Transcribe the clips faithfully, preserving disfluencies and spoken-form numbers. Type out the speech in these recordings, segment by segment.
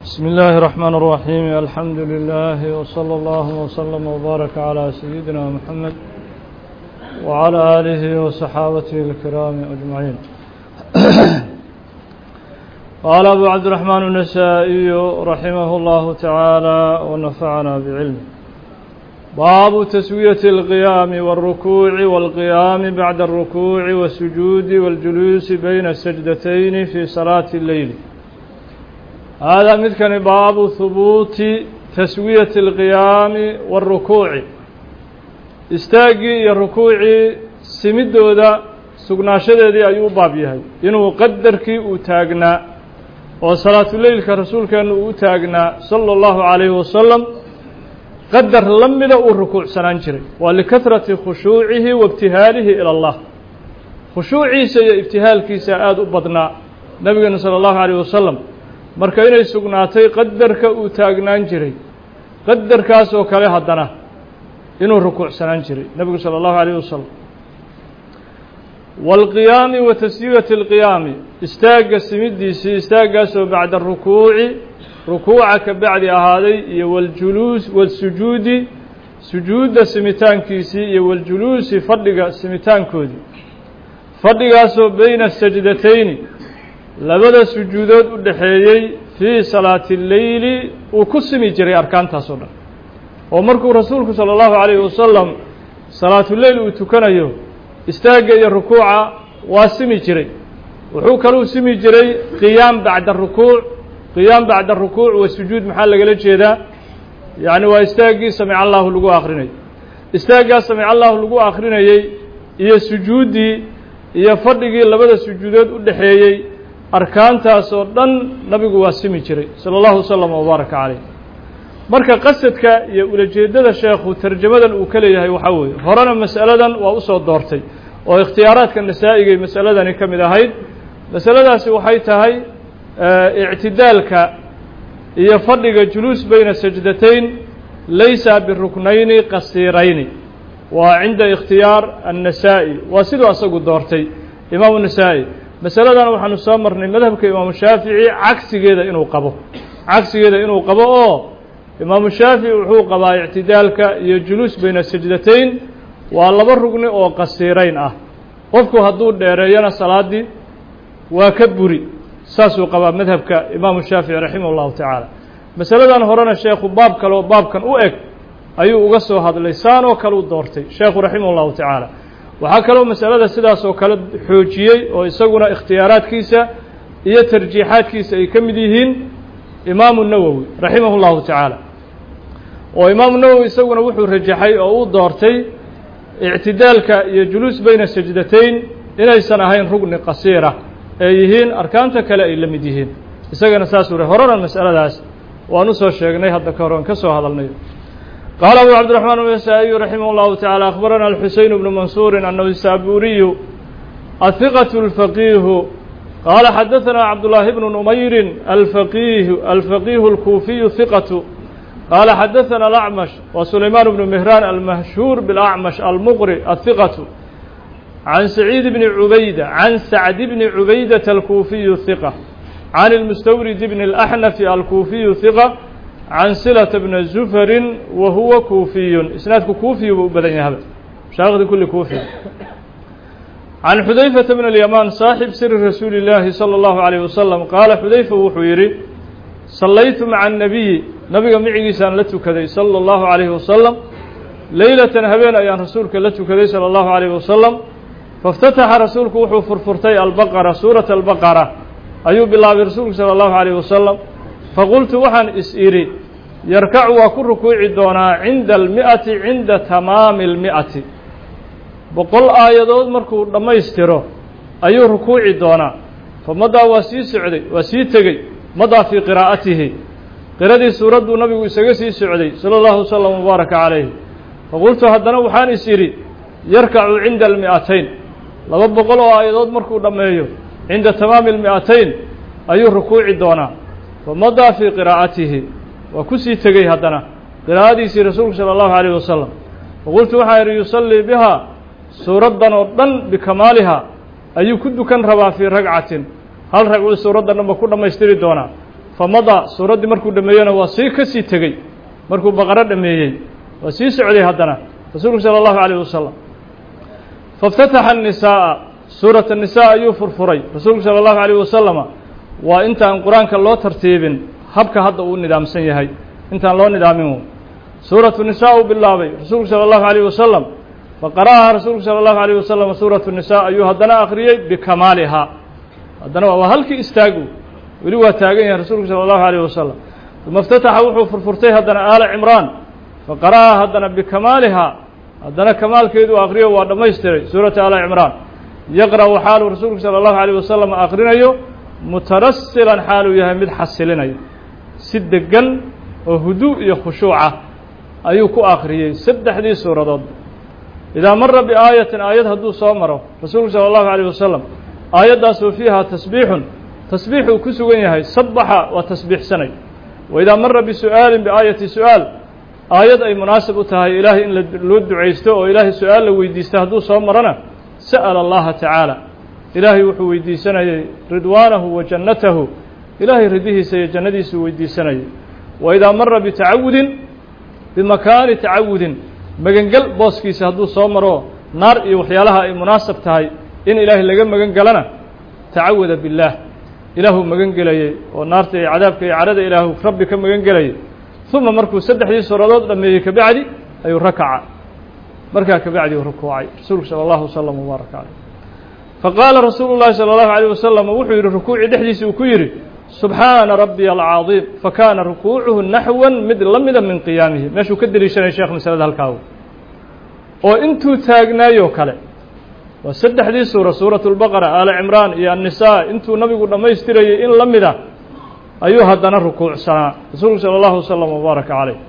بسم الله الرحمن الرحيم الحمد لله وصلى الله وسلم وبارك على سيدنا محمد وعلى آله وصحابته الكرام أجمعين. قال أبو عبد الرحمن النسائي رحمه الله تعالى ونفعنا بعلمه: باب تسوية القيام والركوع والقيام بعد الركوع والسجود والجلوس بين السجدتين في صلاة الليل. هذا مثل باب ثبوت تسوية القيام والركوع. استاقي الركوع سمدودا سقناشدي أيوب بابيهي إنه قدرك وتاقنا وصلاة الليل كرسول كان وتاقنا صلى الله عليه وسلم قدر لمد الركوع سننجري ولكثرة خشوعه وابتهاله إلى الله. خشوعي سي ابتهال كي ساعات أبضنا نبينا صلى الله عليه وسلم marka inay sugnaatay qadarka uu taagnaan jiray qadarkaas oo kale hadana inuu rukuucsanaan jiray nabiga sallallahu alayhi wasallam. wal qiyam wa tasyiyat al qiyam istaaga simidiisi istaagaas oo bacda rukuuci rukuucaka bacdi ahaaday iyo wal julus wal sujudi sujuuda simitaankiisi iyo wal julusi fadhiga simitaankoodi fadhigaas oo bayna sajdatayn labada sujuudood u dhaxeeyay fi salaati al-layli uu ku simi jiray arkaantaas oo dhan oo markuu rasuulku sallallahu alayhi wasallam salaatu al-layl uu tukanayo istaaga iyo rukuuca waa simi jiray. wuxuu kaloo simi jiray qiyaam bacda rukuuc qiyaam bacda rukuuc wa sujuud maxaa laga jeedaa yaani waa istaagii sami'a Allahu lagu aqrinay istaaga sami'a Allahu lagu aqrinayay iyo sujuudii iyo fadhigii labada sujuudood u dhaxeeyay arkaantaas oo dhan nabigu waa simi jiray sallallahu alayhi wasallam wa baraka alayhi. marka qasadka iyo ulajeedada sheekhu tarjamadan uu ka leeyahay waxa weeye horena mas'aladan waa u soo doortay oo ikhtiyaaraadka nasaa'iga mas'aladani kamid ahayd. mas'aladaasi waxay tahay i'tidaalka iyo fadhiga julus bayna sajdatayn laysa biruknayni qasirayni wa 'inda ikhtiyaar an-nasaa'i wa sidoo asagu doortay imaam an-nasaa'i. masaladan waxaanu soo marnay madhabka imaam shaafici cagsigeeda inuu qabo cagsigeeda inuu qabo oo imaam shaafici wuxuu qabaa i'tidaalka iyo julus bayna sajdatayn waa laba rugni oo qasiirayn ah. qofku hadduu dheereeyana salaadii waa ka buri saasuu qabaa madhabka imaam shaafici raximahullahu tacaala. masaladan horena sheekhu baab kale oo baabkan u eg ayuu uga soo hadlay saan oo kale u doortay sheekhu raximahullahu tacaala. waxaa kaloo masalada sidaas oo kale xoojiyey oo isaguna ikhtiyaaraadkiisa iyo tarjiixaadkiisa ay ka mid yihiin imaamu nawowi raximahullahu tacaala. oo imaamu nawowi isaguna wuxuu rajaxay oo uu doortay ictidaalka iyo juluus bayna sajdatayn inaysan ahayn rugni qasiira ee yihiin arkaanta kale ay la mid yihiin. isagana saas uu horena masaladaas waan u soo sheegnay hadda ka horan ka soo hadalnay. قال أبو عبد الرحمن النسائي رحمه الله تعالى: أخبرنا الحسين بن منصور أنه السابوري الثقة الفقيه قال حدثنا عبد الله بن نمير الفقيه الفقيه الكوفي ثقة قال حدثنا الأعمش وسليمان بن مهران المشهور بالأعمش المقري الثقة عن سعيد بن عبيدة عن سعد بن عبيدة الكوفي الثقة عن المستورد بن الأحنف الكوفي ثقة عن سلة بن زفر وهو كوفي إسنادك كوفي وبدن هذا شاغد كل كوفي. عن حذيفة بن اليمان صاحب سر رسول الله صلى الله عليه وسلم قال حذيفة وحويري: صليت مع النبي نبي معي سان لتكذي صلى الله عليه وسلم ليلة هبين أيان رسولك لتكذي صلى الله عليه وسلم فافتتح رسولك وحو فرفرتي البقرة سورة البقرة أيوب الله برسولك صلى الله عليه وسلم فقلت وحن إسئري يركع وكل ركوع دونا عند المئة عند تمام المئة بقول آيادود مركو لما يستره أي ركوع دونا فمضى وسي سعدي وسي تغي مضى في قراءته قراءة سورة النبي وسي سعدي صلى الله عليه وسلم وبارك عليه. فقلت هدنا وحن إسئري يركع عند المئتين لما بقول آيادود مركو لما يو عند تمام المئتين أي ركوع دونا فمضى في قراءته وكسي تغي هدنا قراءة رسول صلى الله عليه وسلم. وقلت وحير يصلي بها سورة ودن بكمالها أي كد كان ربا في رقعة هل رقع سورة دنا كنا ما يشتري دونا فمضى سورة مركو دمينا وسيكسي تجي مركو بقرة دميي وسيس عليه هدنا رسول صلى الله عليه وسلم فافتتح النساء سورة النساء يوفر فري رسول صلى الله عليه وسلم وانت ان قرآن كالله ترتيب هبك هذا النظام سيهي انت الله نظامه سورة النساء بالله رسول صلى الله عليه وسلم فقرأها رسول صلى الله عليه وسلم سورة النساء أيها الدنا أخريي بكمالها الدنا وهلك استاجوا ولو تاجين رسول صلى الله عليه وسلم ثم افتتح وحو فرفرتيها الدنا آل عمران فقرأها الدنا بكمالها الدنا كمال كيدو أخريه وما يستري سورة آل عمران يقرأ حال رسول صلى الله عليه وسلم آخرين مترسلا حاله يهمد حسلين سدقا وهدوء خشوعه أيوكو آخريه سد حديث سورة ضد إذا مر بآية آية هدو صامره رسول صلى الله عليه وسلم آية داسو فيها تسبيح تسبيح كسوينها صبح وتسبيح سنة وإذا مر بسؤال بآية سؤال آية أي مناسبتها إلهي إن لود عيسته وإلهي سؤال لو يديسته هدو صامرنا سأل الله تعالى إلهي وحو يديسنا رضوانه وجنته إلهي رضيه سيجندي سو يديسنا وإذا مر بتعود بمكان تعود magangal booskiisa hadduu soo maro naar iyo waxyaalaha ay munaasab tahay in ilaahay laga magan galana tacawada billaah ilaahu magan galayay oo naarta iyo cadaabka iyo carada ilaahu rabbi ka magan galayay thumma markuu saddexdii suuradood dhameeyay ka bacdi ayuu rakaca markaa ka bacdi rukuucay rasuulku sallallahu alayhi wasallam mubarak alayhi faqala rasuulullaahi sallallahu alayhi wasallam wuxuu yiri rukuuci dhexdiisa uu ku yiri subhana rabbiyal azim fakana rukuucuhu nahwan mid lamida min qiyamihi meeshu ka daliishanay sheekh masalada halkaa oo intuu taagnaayo kale waa saddexdii suura suuratul baqara aal imraan iyo an-nisaa intuu nabigu dhameystirayay in lamida ayuu hadana rukuucsanaa rasuulku sallallahu alayhi wasallam mubarak alayhi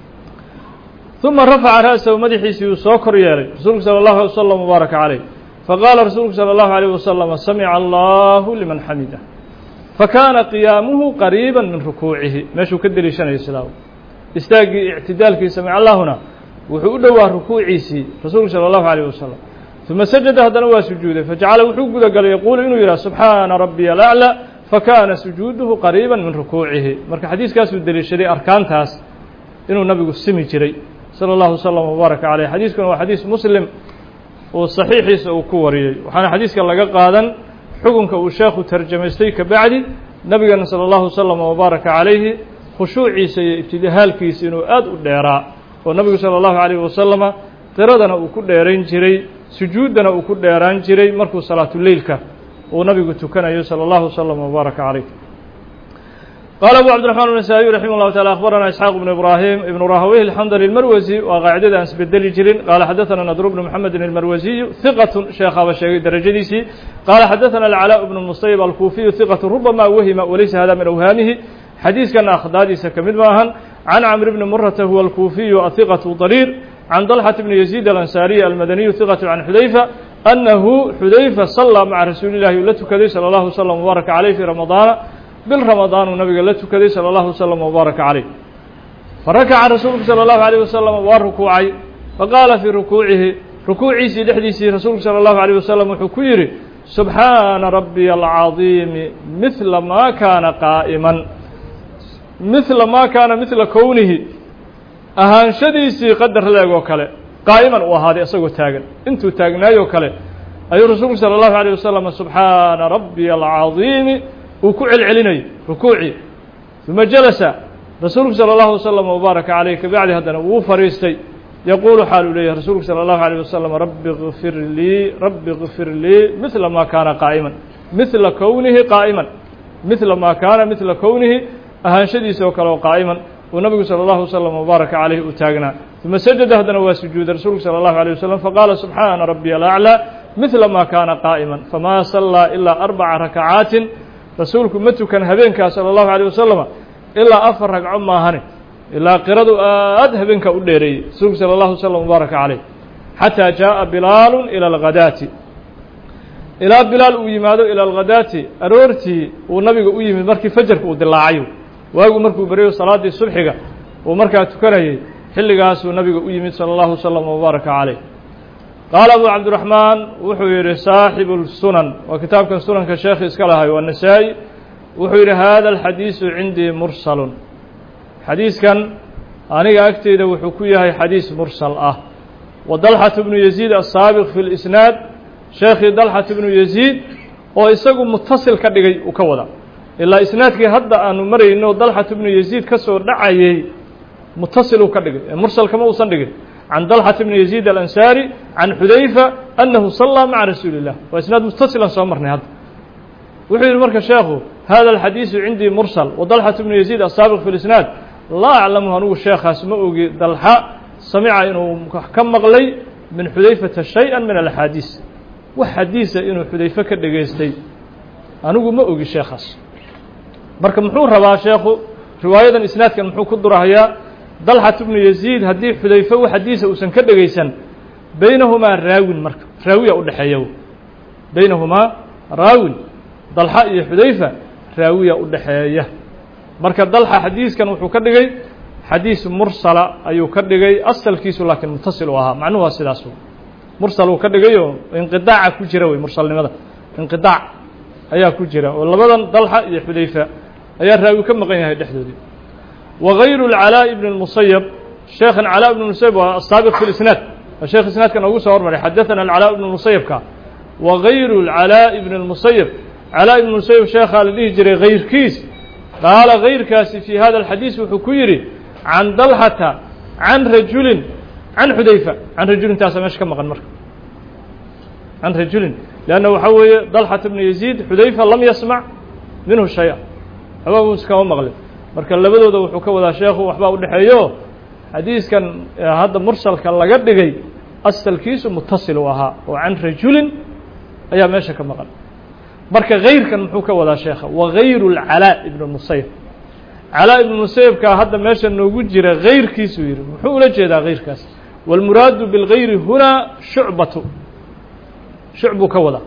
thumma rafa'a ra'sahu madaxiisa uu soo kor yeelay rasuulku sallallahu alayhi wasallam mubarak alayhi faqala rasuulku sallallahu alayhi wasallam sami'a Allahu liman hamidah فكان قيامه قريبا من ركوعه ماشو كدليشان الإسلام استاقي اعتدالك سمع الله هنا وحودوا ركوعيسي رسول صلى الله عليه وسلم ثم سجد هذا نوى سجوده فجعل وحوده قال يقول إنه يرى سبحان ربي الأعلى فكان سجوده قريبا من ركوعه مرك حديث كاس الدليشري أركان تاس إنه النبي السمي جري صلى الله وسلم وبارك عليه حديث كان حديث مسلم والصحيح وكوري وحنا حديث كان لقى قادا xukunka uu sheekhu tarjamaystay ka bacdi nabigana sallallahu alayhi wasallam wa baraka alayhi khushuuciisa iyo ibtidaalkiisa inuu aad u dheeraa oo nabigu sallallahu alayhi wasallam tiradana uu ku dheerayn jiray sujuudana uu ku dheeraan jiray markuu salaatul leelka uu nabigu tukanayo sallallahu alayhi wasallam wa baraka alayhi قال أبو عبد الرحمن النسائي رحمه الله تعالى أخبرنا إسحاق بن إبراهيم ابن راهويه الحمدلي المروزي وقاعدة أنس بالدلي جرين قال حدثنا نضر بن محمد المروزي ثقة شيخ وشيخ درجة ديسي قال حدثنا العلاء بن المصيب الكوفي ثقة ربما وهم وليس هذا من أوهامه حديث كان أخدادي سكمل ماهن عن عمرو بن مرة هو الكوفي الثقة ضرير عن طلحة بن يزيد الأنصاري المدني ثقة عن حذيفة أنه حذيفة صلى مع رسول الله التي صلى الله عليه وسلم وبارك عليه في رمضان بالرمضان ونبي الله كذي صلى الله عليه وسلم وبارك عليه فركع رسول صلى الله عليه وسلم وركوعي فقال في ركوعه ركوعي سيد حديث رسول صلى الله عليه وسلم وحكيري سبحان ربي العظيم مثل ما كان قائما مثل ما كان مثل كونه أهان شديسي قدر له وكله قائما وهذا أسوء تاجن أنتو تاجناي وكله أي رسول صلى الله عليه وسلم سبحان ربي العظيم وكعل عليني ركوعي ثم جلس رسولك صلى الله عليه وسلم وبارك عليه بعد هذا وفريستي يقول حال لي رسولك صلى الله عليه وسلم رب اغفر لي رب اغفر لي مثل ما كان قائما مثل كونه قائما مثل ما كان مثل كونه أهان شدي سوكله قائما والنبي صلى الله عليه وسلم وبارك عليه وتاجنا ثم سجد هذا وسجود رسولك صلى الله عليه وسلم فقال سبحان ربي الأعلى مثل ما كان قائما فما صلى إلا أربع ركعات رسولك متى كان هبينك صلى الله عليه وسلم إلا أفر ركعة ما هني إلا قرده أد هبينك أديري رسولك صلى الله عليه وسلم وبارك عليه حتى جاء بلال إلى الغداة إلى بلال ويمادو إلى الغداة أرورتي والنبي ويمد مركي فجرك ودلاعيو واجو مركو بريو صلاة الصبح ومركا تكرهي حلقاس والنبي ويمد صلى الله عليه وسلم وبارك عليه قال أبو عبد الرحمن وحوير صاحب السنن وكتاب كان سنن كشيخ إسكالها والنسائي وحير هذا الحديث عندي مرسل حديث كان أنا أكتد وحكوية حديث مرسل أه وضلحة بن يزيد السابق في الإسناد شيخ ضلحة بن يزيد ويساقوا متصل كدغي وكودا إلا إسنادك هذا أنه مري إنه ضلحة بن يزيد كسر دعاي متصل كدغي مرسل كما وصندغي عن ضلحة بن يزيد الأنصاري عن حذيفة أنه صلى مع رسول الله وإسناد متصلا صامرنا هذا وحير مركز شيخه هذا الحديث عندي مرسل وضلحة بن يزيد السابق في الإسناد لا أعلمه أنه الشيخ اسمه ضلحة سمع إنه كم مغلي من حذيفة شيئا من الحديث وحديث إنه حذيفة كدغيستي أنه ما أوجي الشيخ مركز محور روا شيخه رواية الإسناد كان محور كدرها هي ضلحة بن يزيد هدي حذيفة وحديث وسن كدغيسن بينهما راوي مركز راوي أو دحيو بينهما راوي ضلحة iyo حذيفة راوي أو دحيو marka dalxa xadiiskan wuxuu ka dhigay xadiis mursala ayuu ka dhigay asalkiisu laakiin muttasil u ahaa macnuhu waa sidaas mursal uu ka dhigayo inqidaaca ku jira way mursalnimada inqidaac ayaa ku jira oo labadan dalxa iyo xudayfa ayaa raawi ka maqan yahay dhexdoodii wa ghayru al-ala ibn al-musayyab sheekh al-ala ibn al-musayyab waa asaabiq fi al-isnad sheekh isnaadkan ugu soo hormaray hadathana al-ala ibn al-musayyab ka wa ghayru al-ala ibn al-musayyab ala ibn al-musayyab sheekh al-dhihi jiray ghayrkiis قال غير كاسي في هذا الحديث وحكيري عن ضلحة عن رجل عن حذيفة عن رجل تاسع مش كم غنمر عن رجل لأنه حوي ضلحة بن يزيد حذيفة لم يسمع منه شيء هو مسكوا مغلب مركل لبدو ده وحكوا ذا شيخ وحباب الحيو حديث كان هذا مرسل كان لقد جاي أصل كيس متصل وها وعن رجل أيام ماشى كم غنمر marka غeyrkan muxuu ka wadaa sheekha wa غayru al-ala ibn al-musayyib ala ibn al-musayyib ka hadda meesha noogu jira غeyrkiisu yiri muxuu ula jeedaa غeyrkaas wal muradu bil ghayri huna shu'batu shu'bu ka wada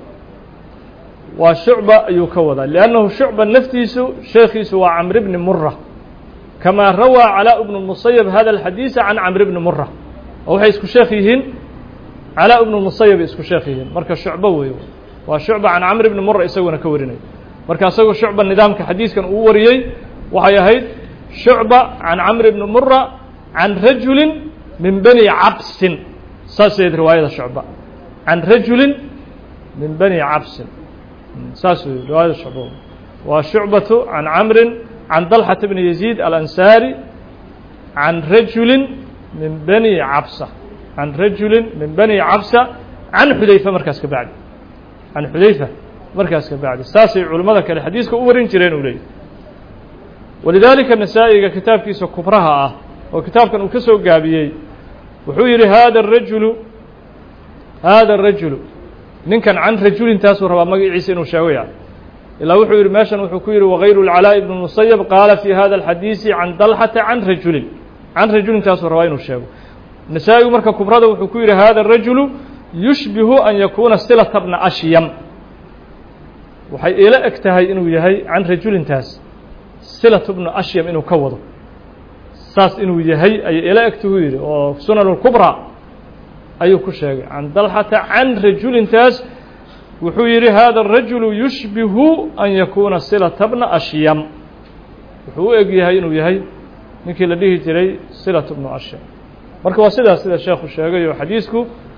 wa shu'ba ayuu ka wada lianahu shu'ba naftiisu sheekhiisu waa amr ibn murra kama rawa ala ibn al-musayyib hada al-hadith an amr ibn murra oo waxay isku sheekhiin ala ibn al-musayyib isku sheekhiin marka shu'ba weeyo وشعبة عن عمرو بن مرة يسوينا كوريني مركز سوى شعبة النظام كحديث كان أوريي وهي هيد شعبة عن عمرو بن مرة عن رجل من بني عبس ساسيد رواية شعبة عن رجل من بني عبس ساسيد رواية شعبة وشعبة عن عمرو عن ضلحة بن يزيد الأنصاري عن رجل من بني عبسة عن رجل من بني عبسة عن حذيفة مركز كبعد عن حذيفة مركز كبعد الساسي علماء كان الحديث كأورين جرين ولي ولذلك النسائي كتاب كيسو كبرها وكتاب كان كسو قابيي وحوير هذا الرجل هذا الرجل من كان عن رجل تاسو ربا مقي عيسين وشاوية إلا وحوير ماشا وحكوير وغير العلاء بن المصيب قال في هذا الحديث عن ضلحة عن رجل عن رجل تاسو ربا وشاوية النسائي مركز كبرها وحكوير هذا الرجل يشبه أن يكون صلة ابن أشيم وحي إلى اكتهي إنه يهي عن رجل تاس صلة ابن أشيم إنه كوضه ساس إنه يهي أي إلى اكتهي وفي سنن الكبرى أي كشيء عن ضلحة عن رجل تاس وحيري هذا الرجل يشبه أن يكون صلة ابن أشيم وحو يهي إنه يهي نكي لديه جري صلة ابن أشيم مركوا سيدا سيدا الشيخ الشيخ وحديثكو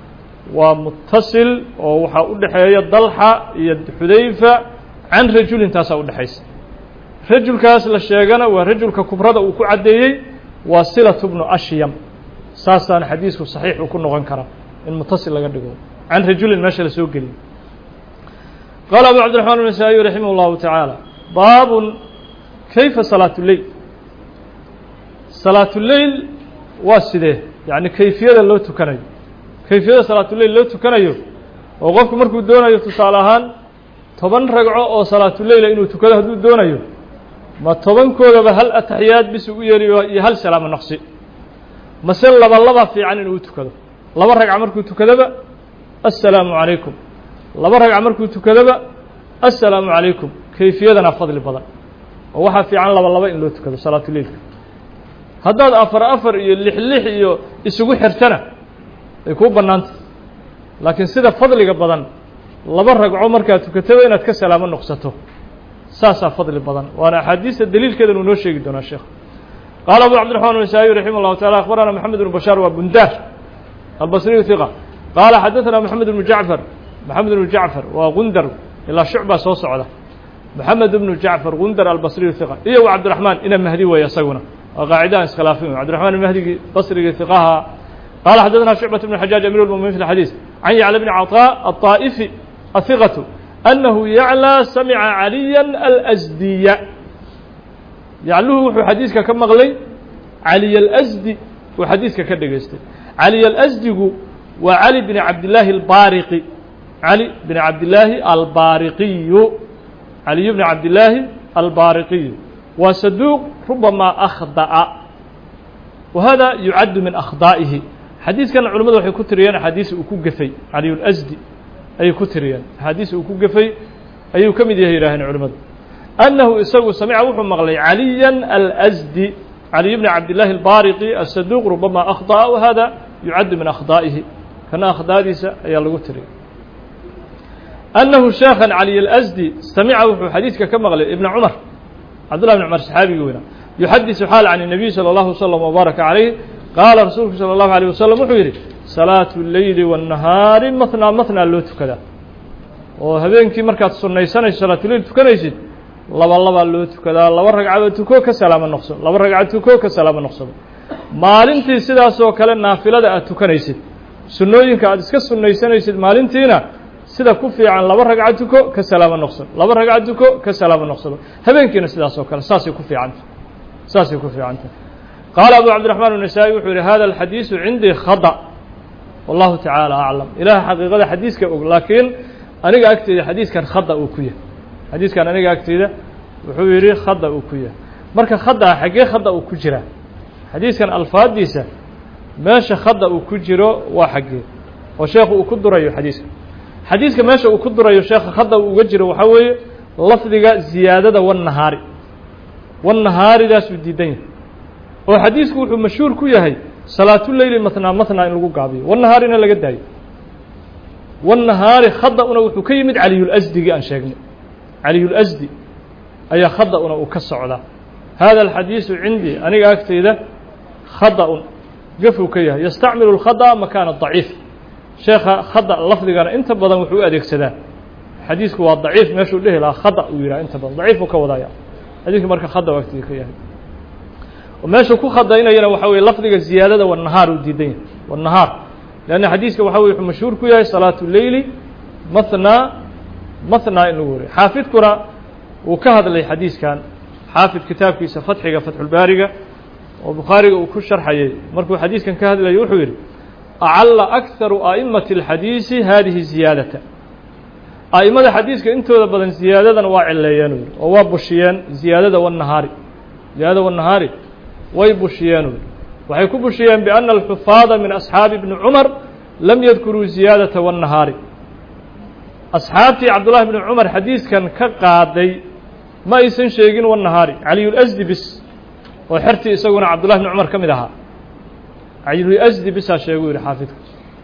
ومتصل ووحا ودحيا ضلحة يد حذيفة عن رجل تاسا ودحيس رجل كاس لا شيغنا ورجل ككبرده او كعديي وصله ابن اشيم ساسان حديثه صحيح وكن نقن كرا ان متصل لغا دغو عن رجل ماشي لا سو غلي قال ابو عبد الرحمن النسائي رحمه الله تعالى باب كيف صلاه الليل صلاه الليل واسده يعني كيفيه لو تكني كيفية صلاة الليل لو تكنيو وقفك مركو دونيو تصالحان طبعا رقعو او صلاة الليل انو تكده دو دونيو ما طبعا كوغا بهل اتحيات بسو يهل سلام النقصي مثل لبا لبا في عن انو تكده لبا رقع مركو تكده السلام عليكم لبا رقع مركو تكده السلام عليكم كيفية فضل بضا ووحا في عن لبا لبا انو تكده صلاة الليل هداد افر افر اللح اللح يسوغو حرتنا يكون بنانت لكن سيدا فضلك بدن لبا رقعو marka tukatay inaad ka salaamo noqsato saasaa fadli badan waana axaadiista daliilkeedan uu noo sheegi doonaa sheekh qaala abu cabdiraxmaan النasaaئي raximah الlahu taعala akhbarana moxamed bn bashaar waa bundaar albصriyu ثiqa qaala xadaثana moxamed bnu jacfar moxamed bnu jacfar waa gundar ilaa shucbaa soo socda moxamed bnu jacfar gundar albصriyu ثiqa iyo wa cabdiraxmaan ina mahdi weeye isaguna waa qaacida aan iskhilaafin cabdiraxmaan mahdigii basrigii ثiqaha qaala xadaثana shucbaة bn xajaaj amiir اlmuminiin fi اxadiiث can yacla bni caطاء الطaaئifi aثiqaةu أنه يعلى سمع عليا الأزدي يعلوه وxuu xadيiثka ka maqlay علي الأزدي uu xadيiثka ka dhegaystay علي الأزدigu waa علي بن عبداللahi الباriقي علي بن عبداللahi الباriقي علي بن عبداللahi الباriقي waa صدوq ربما أخطأ وهذا يعد من أخطائه xadيiثkan cuلمadu waxay ku tiriyeen أxاadiiث uu ku gefay علي الأزدي ayay ku tiriyeen axaadiis uu ku gefay ayuu ka mid yahay yidhaaheen culimmadu annahu isagu samica wuxuu maqlay caliya alأsdi caliy bni cabdillaahi albaariqi asaduuq rubama akhطأa wahada yucaddu min akhdaa'ihi kana akhdaadiisa ayaa lagu tiriyay annahu sheekhan caliy alasdi samica wuxuu xadiidka ka maqlay ibna cumar cabdullah bn cumar saxaabigii weynaa yuxadisu xaal can الnabiy salى اllahu slm wbaaraka calayh qaala rasuulku salى اllahu alيه wasalam wuxuu yidhi salaatu اleyli wالnahaari matnaa matnaa loo tukadaa oo habeenkii markaad sunnaysanayso salaatuleyl tukanaysid laba labaa loo tukadaa laba ragcadoo tuko ka salaamo noqso laba ragcad tuko ka salaamo noqsado maalintii sidaasoo kale naafilada aad tukanaysid sunnooyinka aad iska sunnaysanaysid maalintiina sida ku fiican laba ragcad tuko ka salaamo noqsado laba ragcad tuko ka salaamo noqsado habeenkiina sidaas oo kale saasay ku fiicanta saasay ku fiicanta qaala abu cabdiraxmaan النasaaئي wuxuu yihi hada alxadiiثu cindii khadأ wallahu tacaala aclam ilaah xaqiiqada xadiiska og laakiin aniga agteyda xadiiskan khada uu ku yahay xadiiskan aniga agteyda wuxuu yidhi khada uu ku yahay marka khada xaggee khada uu ku jiraa xadiiskan alfaadiisa meesha khada uu ku jiro waa xaggee oo sheekhu uu ku durayo xadiiska xadiiska meesha uu ku durayo sheekha khada uu uga jiro waxaa weeye lafdiga ziyaadada wالnahaari wالnahaaridaasuu diidan yahay oo xadiisku wuxuu mashhuur ku yahay salaatuleyli matnaa matnaa in lagu gaabiyo wanahaarina laga daayo wanahaari khada-una wuxuu ka yimid caliyulasdigii aan sheegnay caliyulasdi ayaa khada-una uu ka socdaa hada alxadiisu cindii aniga agteyda khada-un gafuu ka yahay yastacmilu اlkhada makaana daciif sheekha khada lafdigana inta badan wuxuu u adeegsadaa xadiisku waa daciif meeshuu dhehi lahaa khada uu yidhaha inta badan daciifuu ka wadaya xadiiska marka khada u agteyda ka yahay meesha ku khadaynayana waxa weye lafdiga ziyaadada wanahaar uu diidan yahay wanahaar leanna xadiiska waxa weye wuxuu mashhuur ku yahay salaatu leyli mathnaa mathnaa in lagu wariyo xaafidkuna uu ka hadlay xadiiskan xaafid kitaabkiisa fatxiga fatxulbaariga oo bukhaariga uu ku sharxayay markuu xadiiskan ka hadlayo wuxuu yidhi acalla akharu a'imati اlxadiisi hadihi ziyaadata a'imada xadiiska intooda badan ziyaadadan waa cileeyeen u yidhi oo waa bushiyeen ziyaadada wanahaari ziyaadada wanahaari way bushiyeen waxay ku bushiyeen biأna alxufaada min asxaabi bni cumar lam yadkuruu ziyaadata wالnahaari asxaabtii cabdullahi bni cumar xadiiskan ka qaaday ma aysan sheegin wالnahaari caliyulasdi bis oo xertii isaguna cabdullahi bni cumar ka mid ahaa caliyulasdi bisaa sheegu yihi xaafidku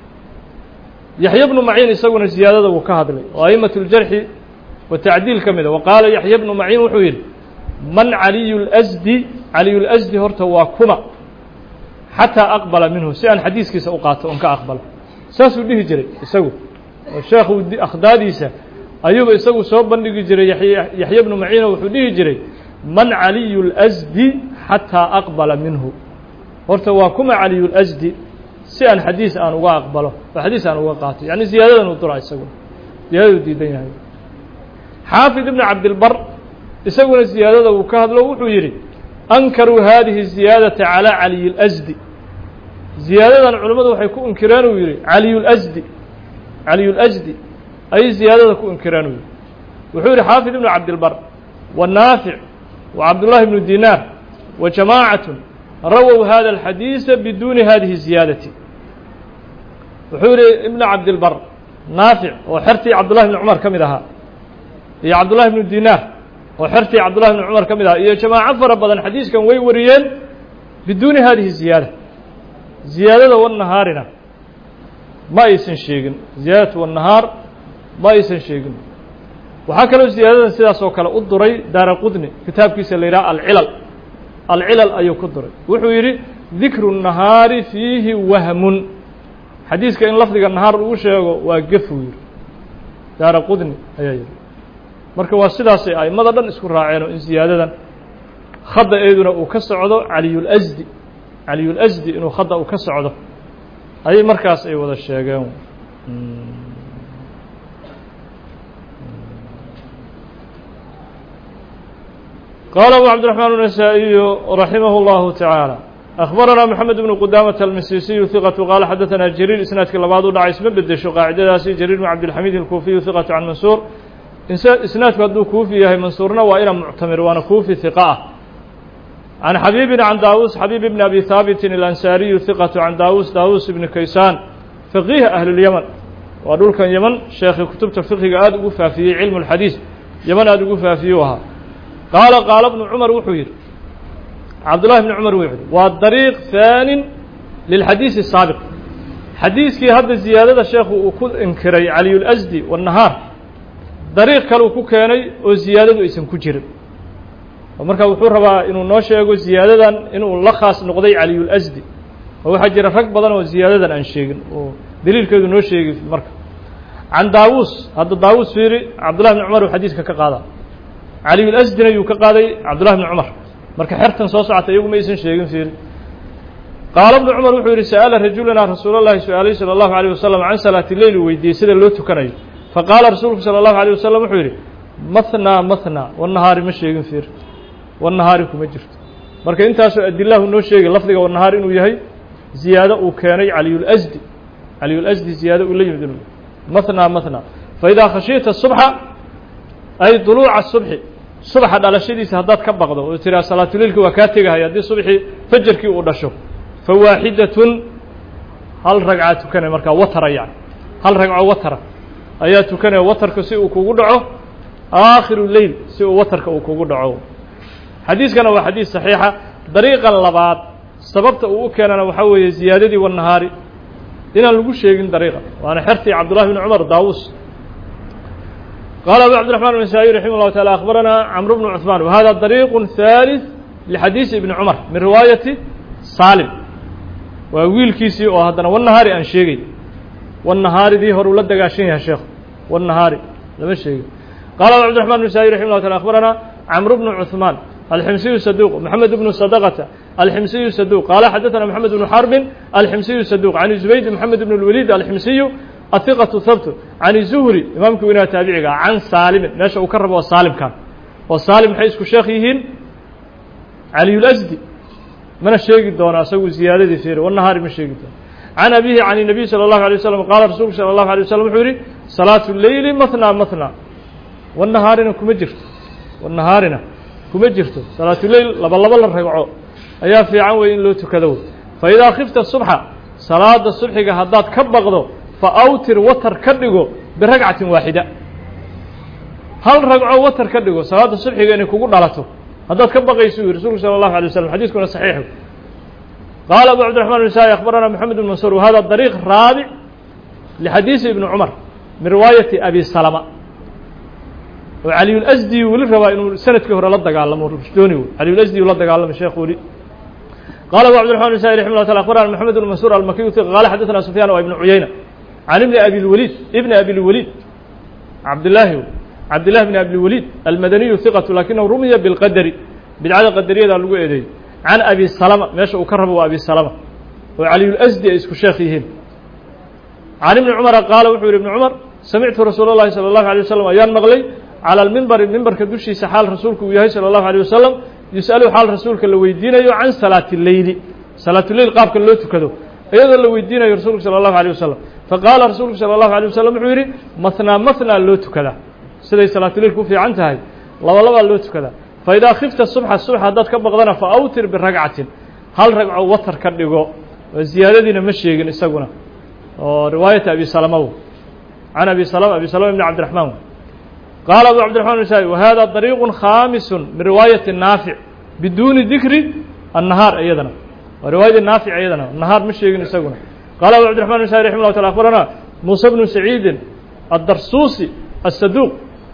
yaxya bnu maciin isaguna ziyaadada wuu ka hadlay oo a'imaة اljarxi wa tacdiil ka mida wa qaala yaxya bnu maciin wuxuu yidhi man caliyu lasdi caliyulasdi horta waa kuma xataa aqbala minhu si aan xadiiskiisa u qaato on ka aqbalo saasuu dhihi jiray isagu oo sheekhu akhdaadiisa ayuuba isagu soo bandhigi jiray yaxya bnu maciino wuxuu dhihi jiray man caliyu lasdi xataa aqbala minhu horta waa kuma caliyulasdi si aan xadiis aan uga aqbalo oo xadiis aan uga qaato yani ziyaadadan uu dura isaguna ziyaadaduu diidan yahay xaafid ibn cabdilbar isaguna ziyaadada uu ka hadlo wuxuu yidhi ankaruu hadihi ziyaadata calى caliy اlasdi ziyaadadan culimmadu waxay ku inkireen uu yihi caliyulasdi caliyulasdi ayay ziyaadada ku inkireen uu yihi wuxuu yihi xaafid ibnu cabdilbar wanaafic wa cabdullahi bnu dinaar wa jamaacaة rawow hada alxadiisa biduuni hadihi ziyaadati wuxuu yihi ibnu cabdilbar naafic oo xertii cabdullahi bni cumar ka mid ahaa iyo cabdullahi bnu dinaar oo xertii cabdullahi bni cumar ka mid ahaa iyo jamaaco fara badan xadiiskan way wariyeen biduuni hadihi ziyaada ziyaadada wanahaarina ma aysan sheegin ziyaadatu wanahaar ma aysan sheegin waxaa kaloo ziyaadadan sidaas oo kale u duray daaraqudni kitaabkiisa la yidhaha alcilal alcilal ayuu ku duray wuxuu yidhi dikru nahaari fiihi wahmun xadiiska in lafdiga nahaar lagu sheego waa gefuu yidhi daaraqudni ayaa yidhi marka waa sidaasay a'immada dhan isku raaceen oo in ziyaadadan khadda eeduna uu ka socdo caliyulasdi caliyulasdi inuu khadda uu ka socdo ayay markaas ay wada sheegeen قال أبو عبد الرحمن النسائي رحمه الله تعالى أخبرنا محمد بن قدامة المسيسي ثقة قال حدثنا جرير إسناد كلابادو دعا اسم بدش قاعدة داسي جرير بن عبد الحميد الكوفي ثقة عن منصور إسناد كدو كوفي هي منصورنا وإلى معتمر وأنا كوفي ثقة عن حبيب عن داوس حبيب بن أبي ثابت الأنساري ثقة عن داوس داوس بن كيسان فقيه أهل اليمن ودول كان يمن شيخ كتب الفقه قاد وقفا في علم الحديث يمن قاد وقفا فيها قال قال ابن عمر وحوير عبد الله بن عمر وحوير والطريق ثاني للحديث السابق حديث كي هذا زيادة الشيخ وكل انكري علي الأزدي والنهار طريق كانوا كوكاني وزيادة اسم كجر ومركا وحور ربا إنه نوشيغ زيادة إنه لخص نقضي علي الأزدي وهو حجر فرق بدن وزيادة عن شيء ودليل كده نوشيغ في المركا عن داووس هذا داووس فيري عبد الله بن عمر وحديث كقاضي علي الأزدي يو كقاضي عبد الله بن عمر مركا حرتن soo socotay iyagu ma aysan sheegin fiir قال ابن عمر wuxuu yiri sa'ala rajulana rasuulullaahi sallallahu alayhi wasallam an salati layl weydiisay sida loo tukanayo faqala rasuulku sallallahu alayhi wasallam wuxuu yiri mathna mathna wan nahari ma sheegin fiir wan nahari kuma jirto marka intaas oo adillahu noo sheegay lafdiga wan nahari inuu yahay ziyaado uu keenay ali al-azdi ali al-azdi ziyaado uu leeyahay mathna mathna fa idha khashiyta as-subha ay duluuca as-subhi subaxa dhalashadiisa haddaad ka baqdo oo tiraa salaatuleylka waa kaa tegahaya haddii subaxii fajarkii uu dhasho fa waaxidatun hal ragca tukanay markaa watara yani hal ragco watara ayaa tukanaya watarka si uu kugu dhaco aakhiru leyl si uu watarka uu kugu dhaco xadiiskana waa xadiis saxiixa dariiqan labaad sababta uu u keenana waxaa weeye ziyaadadii wannahaari inaan lagu sheegin dariiqa waana xertii cabdullahi bn cumar daawuus قال أبو عبد الرحمن النسائي رحمه الله تعالى أخبرنا عمرو بن عثمان وهذا طريق ثالث لحديث ابن عمر من رواية سالم وويل كيسي وهذا والنهار أن شيء والنهار دي هو ولد قاشين يا شيخ والنهار لما شيء قال أبو عبد الرحمن النسائي رحمه الله تعالى أخبرنا عمرو بن عثمان الحمصي الصدوق محمد بن صدقة الحمصي الصدوق قال حدثنا محمد بن حرب الحمصي الصدوق عن زبيد محمد بن الوليد الحمصي الثقة ثبت عن الزهري إمامك ونا تابعي عن سالم ماشي وكرب وسالم كان وسالم حيث كشيخين علي الأزدي من الشيخ دون أسوي زيادة فيه والنهار من الشيخ دون عن أبيه عن النبي صلى الله عليه وسلم قال رسول صلى الله عليه وسلم حوري صلاة الليل مثنى مثنى والنهارنا كمجرت والنهارنا كمجرت صلاة الليل لبل لبل الرجعوا أيا في عوين لو تكذو فإذا خفت الصبح صلاة الصبح هدات كبغضو فأوتر وتر كدغو بركعة واحدة هل ركعة وتر كدغو صلاة الصبح إنك كوغو دالتو هذا كبغيسو رسول صلى الله عليه وسلم حديث كنا صحيح قال أبو عبد الرحمن النسائي أخبرنا محمد بن منصور وهذا الطريق الرابع لحديث ابن عمر من رواية أبي سلمة وعلي الأزدي وللرواء إنه سنة كهر لا دغالم ورشدوني علي الأزدي ولا دغالم الشيخ ولي قال أبو عبد الرحمن النسائي رحمه الله تعالى أخبرنا محمد بن منصور المكي قال حدثنا سفيان وابن عيينة عن ابن أبي الوليد ابن أبي الوليد عبد الله عبد الله بن أبي الوليد المدني ثقة لكنه رمي بالقدر بالعادة القدرية ذا اللقاء يديه عن أبي السلمة ماشي وكربه أبي السلمة وعلي الأزدي اسكو شيخهم عن ابن عمر قال وحور ابن عمر سمعت رسول الله صلى الله عليه وسلم أيان مغلي على المنبر المنبر كدوشي سحال رسولك وياهي صلى الله عليه وسلم يسألوا حال رسولك اللي ويدينا عن صلاة الليل صلاة الليل قابك اللي تكدو أيضا اللي ويدينا رسولك صلى الله عليه وسلم فقال رسولك صلى الله عليه وسلم حوري مثنى مثنى اللي تكدا سيدي صلاة الليل كوفي عنتها لوا لوا اللي تكدا فإذا خفت الصبح الصبح هدات كبغضنا فأوتر برقعة هل رقعوا وتر كدغو زيادة دينا مشي يسقنا رواية أبي سلمة عن أبي سلمة أبي سلمة بن عبد الرحمن قال أبو عبد الرحمن النسائي وهذا طريق خامس من رواية النافع بدون ذكر النهار أيضا ورواية النافع أيضا النهار مشي يسقنا قال أبو عبد الرحمن النسائي رحمه الله تعالى أخبرنا موسى بن سعيد الدرسوسي الصدوق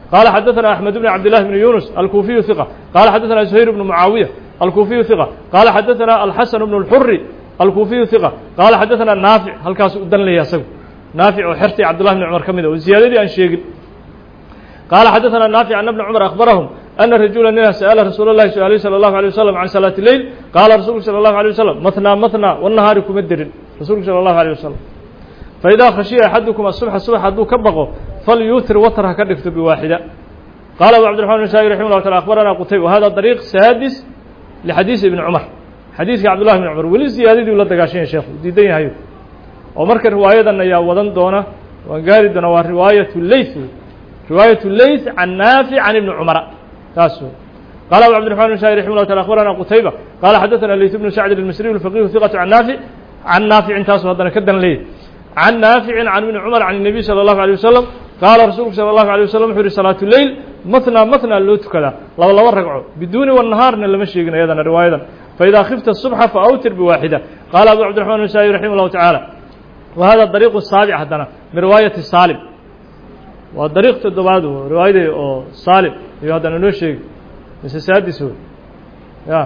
قال حدثنا أحمد بن عبد الله بن يونس الكوفي ثقة قال حدثنا زهير بن معاوية الكوفي ثقة قال حدثنا الحسن بن الحر الكوفي ثقة قال حدثنا نافع هل كاس أدن لي يسوي نافع وحرتي عبد الله بن عمر كمده وزيادة أن شيء قال حدثنا نافع أن ابن عمر أخبرهم أن رجلا سأل رسول الله صلى الله عليه وسلم عن صلاة الليل قال رسول صلى الله عليه وسلم مثنى مثنى والنهار كمدر رسول صلى الله عليه وسلم فإذا خشي أحدكم الصبح الصبح حدو كبقه فليوتر وترها كدفت بواحدة قال أبو عبد الرحمن النسائي رحمه الله تعالى أخبرنا قتيبة وهذا طريق سادس لحديث ابن عمر حديث عبد الله بن عمر ولزيادة ولا دقاشين يا شيخ ديدين هايو ومركز رواية أن يا ودن دونه وقال دونه رواية الليث رواية الليث عن نافع عن ابن عمر تاسو قال أبو عبد الرحمن النسائي رحمه الله تعالى أخبرنا قتيبة قال حدثنا الليث بن سعد المصري الفقيه ثقة عن نافع عن نافع تاسو هذا كدن ليه عن نافع عن ابن عمر عن النبي صلى الله عليه وسلم قال رسول صلى الله عليه وسلم حري صلاة الليل مثنى مثنى لوت كذا لو لو ركعوا بدون والنهار لما شيغنا ايضا روايه فاذا خفت الصبح فاوتر بواحده قال ابو عبد الرحمن النسائي رحمه الله تعالى وهذا الطريق السابع حدنا من روايه السالم والطريق الضباد روايه سالم هذا انه شيء بس سادس يا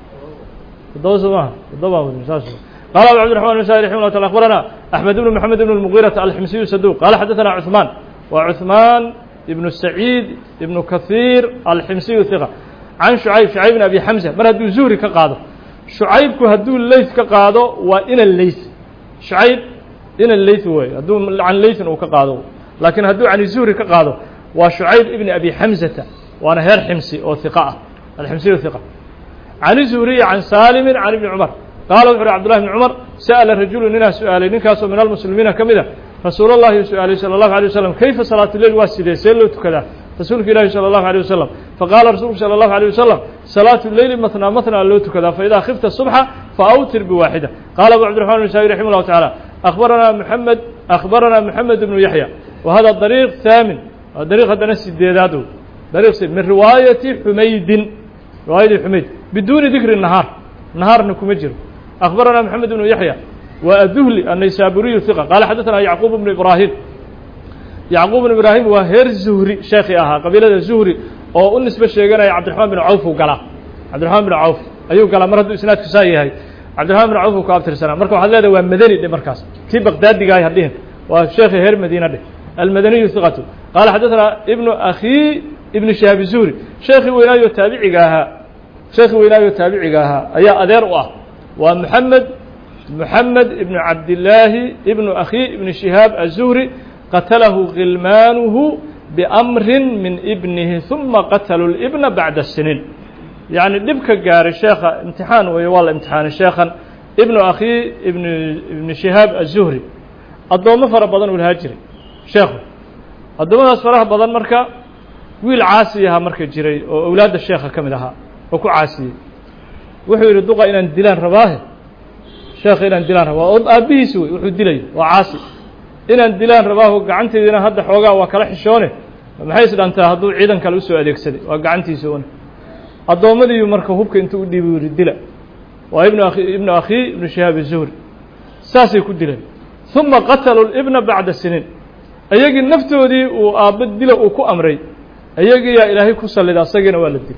دوزوا الضباب مساس قال ابو عبد الرحمن النسائي رحمه الله تعالى اخبرنا احمد بن محمد بن المغيرة الحمصي الصدوق قال حدثنا عثمان وعثمان ابن سعيد ابن كثير الحمصي ثقة عن شعيب شعيب بن أبي حمزة مر هدو زهري كقاضو شعيب كهدو الليث كقاضو وإن الليث شعيب إن الليث هو هدو عن ليث وكقاضو لكن هدو عن الزهري كقاضو وشعيب ابن أبي حمزة وأنا هير حمصي أو ثقة الحمصي ثقة عن الزهري عن سالم عن ابن عمر قال عبد الله بن عمر سأل الرجل لنا سؤالين كاسوا من المسلمين كمذا رسول الله صلى الله عليه وسلم كيف صلاة الليل واسدة سيلو كذا رسولك الله صلى الله عليه وسلم فقال رسول صلى الله عليه وسلم صلاة الليل مثنى مثنى لو كذا فإذا خفت الصبح فأوتر بواحدة قال أبو عبد الرحمن النسائي رحمه الله تعالى أخبرنا محمد أخبرنا محمد بن يحيى وهذا الطريق ثامن الطريق هذا نفس الديدادو طريق من رواية حميد رواية حميد بدون ذكر النهار نهار نكم مجر أخبرنا محمد بن يحيى وأذهلي النيسابوري ثقة قال حدثنا يعقوب بن إبراهيم يعقوب بن إبراهيم وهير الزهري شيخي أها قبيلة الزهري أو النسبة شيخنا عبد الرحمن بن عوف وقلا عبد الرحمن بن عوف أيوه قلا مرد إسناد كسائي هاي عبد الرحمن بن عوف وكابتر سنة مركو هذا هو مدني لمركز في بغداد دقاي هدين والشيخ هير مدينة دي المدني ثقته قال حدثنا ابن أخي ابن شهاب الزهري شيخي وينايو التابعي قاها شيخي وينايو التابعي قاها أيا أدير وآه ومحمد محمد ابن عبد الله ابن أخي ابن شهاب الزهري قتله غلمانه بأمر من ابنه ثم قتلوا الابن بعد السنين يعني دبك قاري الشيخ امتحان ويوال امتحان الشيخ ابن أخي ابن ابن شهاب الزهري الضوء مفر بدن والهاجري شيخه الضوء أصفره بدن مركا ويل عاسيها مركا جري أولاد الشيخ كملها وكو عاسي وحي يردوغا إلى الدلان رباه شيخ إلى الدلان رباه أبيه سوي وحي الدلي وعاسي إلى الدلان رباه وقعنتي دينا هذا حوغا وكلا حشونه محيس أنت هدو عيدا كالوسو أديك سدي وقعنتي سوونه الضوء مدي يمركا هبك انتو دي بيردلا وابن أخي ابن أخي ابن شهاب الزهري ساسي كدلي ثم قتلوا الابن بعد السنين أيجي النفتو دي وآبد دلا وكو أمري أيجي يا إلهي كسل إذا سجن والدي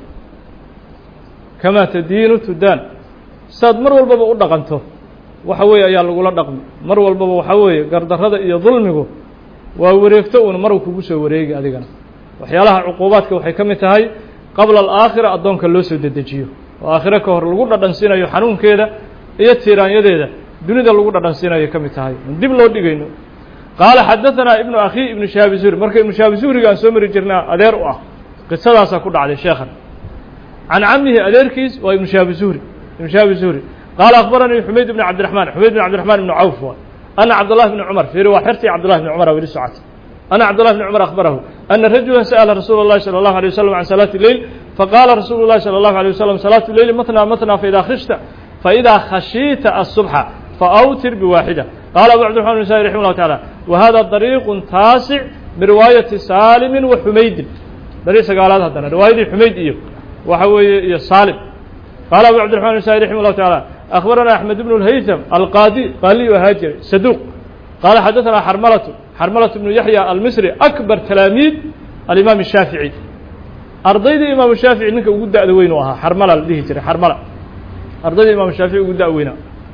كما تدين تدان ساد مر والبابا ودقنته waxa weey ayaa lagu la dhaqmo mar walba waxa weey gardarrada iyo dulmigu waa wareegto oo mar kugu soo wareegi adigana waxyaalaha cuqubaadka waxay kamid tahay qabla al-aakhira adoonka loo soo dedejiyo oo aakhira ka hor lagu dhadhansinayo xanuunkeeda iyo tiiraanyadeeda dunida lagu dhadhansinayo kamid tahay dib loo dhigayno qaala hadathana ibnu akhi ibnu shahab zuhri markay ibnu shahab zuhri gaan soo mari jirnaa adeer u ah qisadaas ku dhacday sheekhan عن عمه أديركيس وابن شهاب الزهري ابن شهاب الزهري قال أخبرني حميد بن عبد الرحمن حميد بن عبد الرحمن بن عوف أنا عبد الله بن عمر في رواية حرتي عبد الله بن عمر ولي سعد أنا عبد الله بن عمر أخبره أن رجلا سأل رسول الله صلى الله عليه وسلم عن صلاة الليل فقال رسول الله صلى الله عليه وسلم صلاة الليل مثنى مثنى فإذا خشت فإذا خشيت الصبح فأوتر بواحدة قال أبو عبد الرحمن النسائي رحمه الله تعالى وهذا طريق تاسع برواية سالم وحميد دريس قالات هذا رواية حميد إيه وحوي صالب قال أبو عبد الرحمن النسائي رحمه الله تعالى أخبرنا أحمد بن الهيثم القاضي قال لي وهاجر صدوق قال حدثنا حرملة حرملة بن يحيى المصري أكبر تلاميذ الإمام الشافعي أرضي إمام الشافعي إنك وجود أدوينها حرملة ليه ترى حرملة أرضي إمام الشافعي وجود أدوينها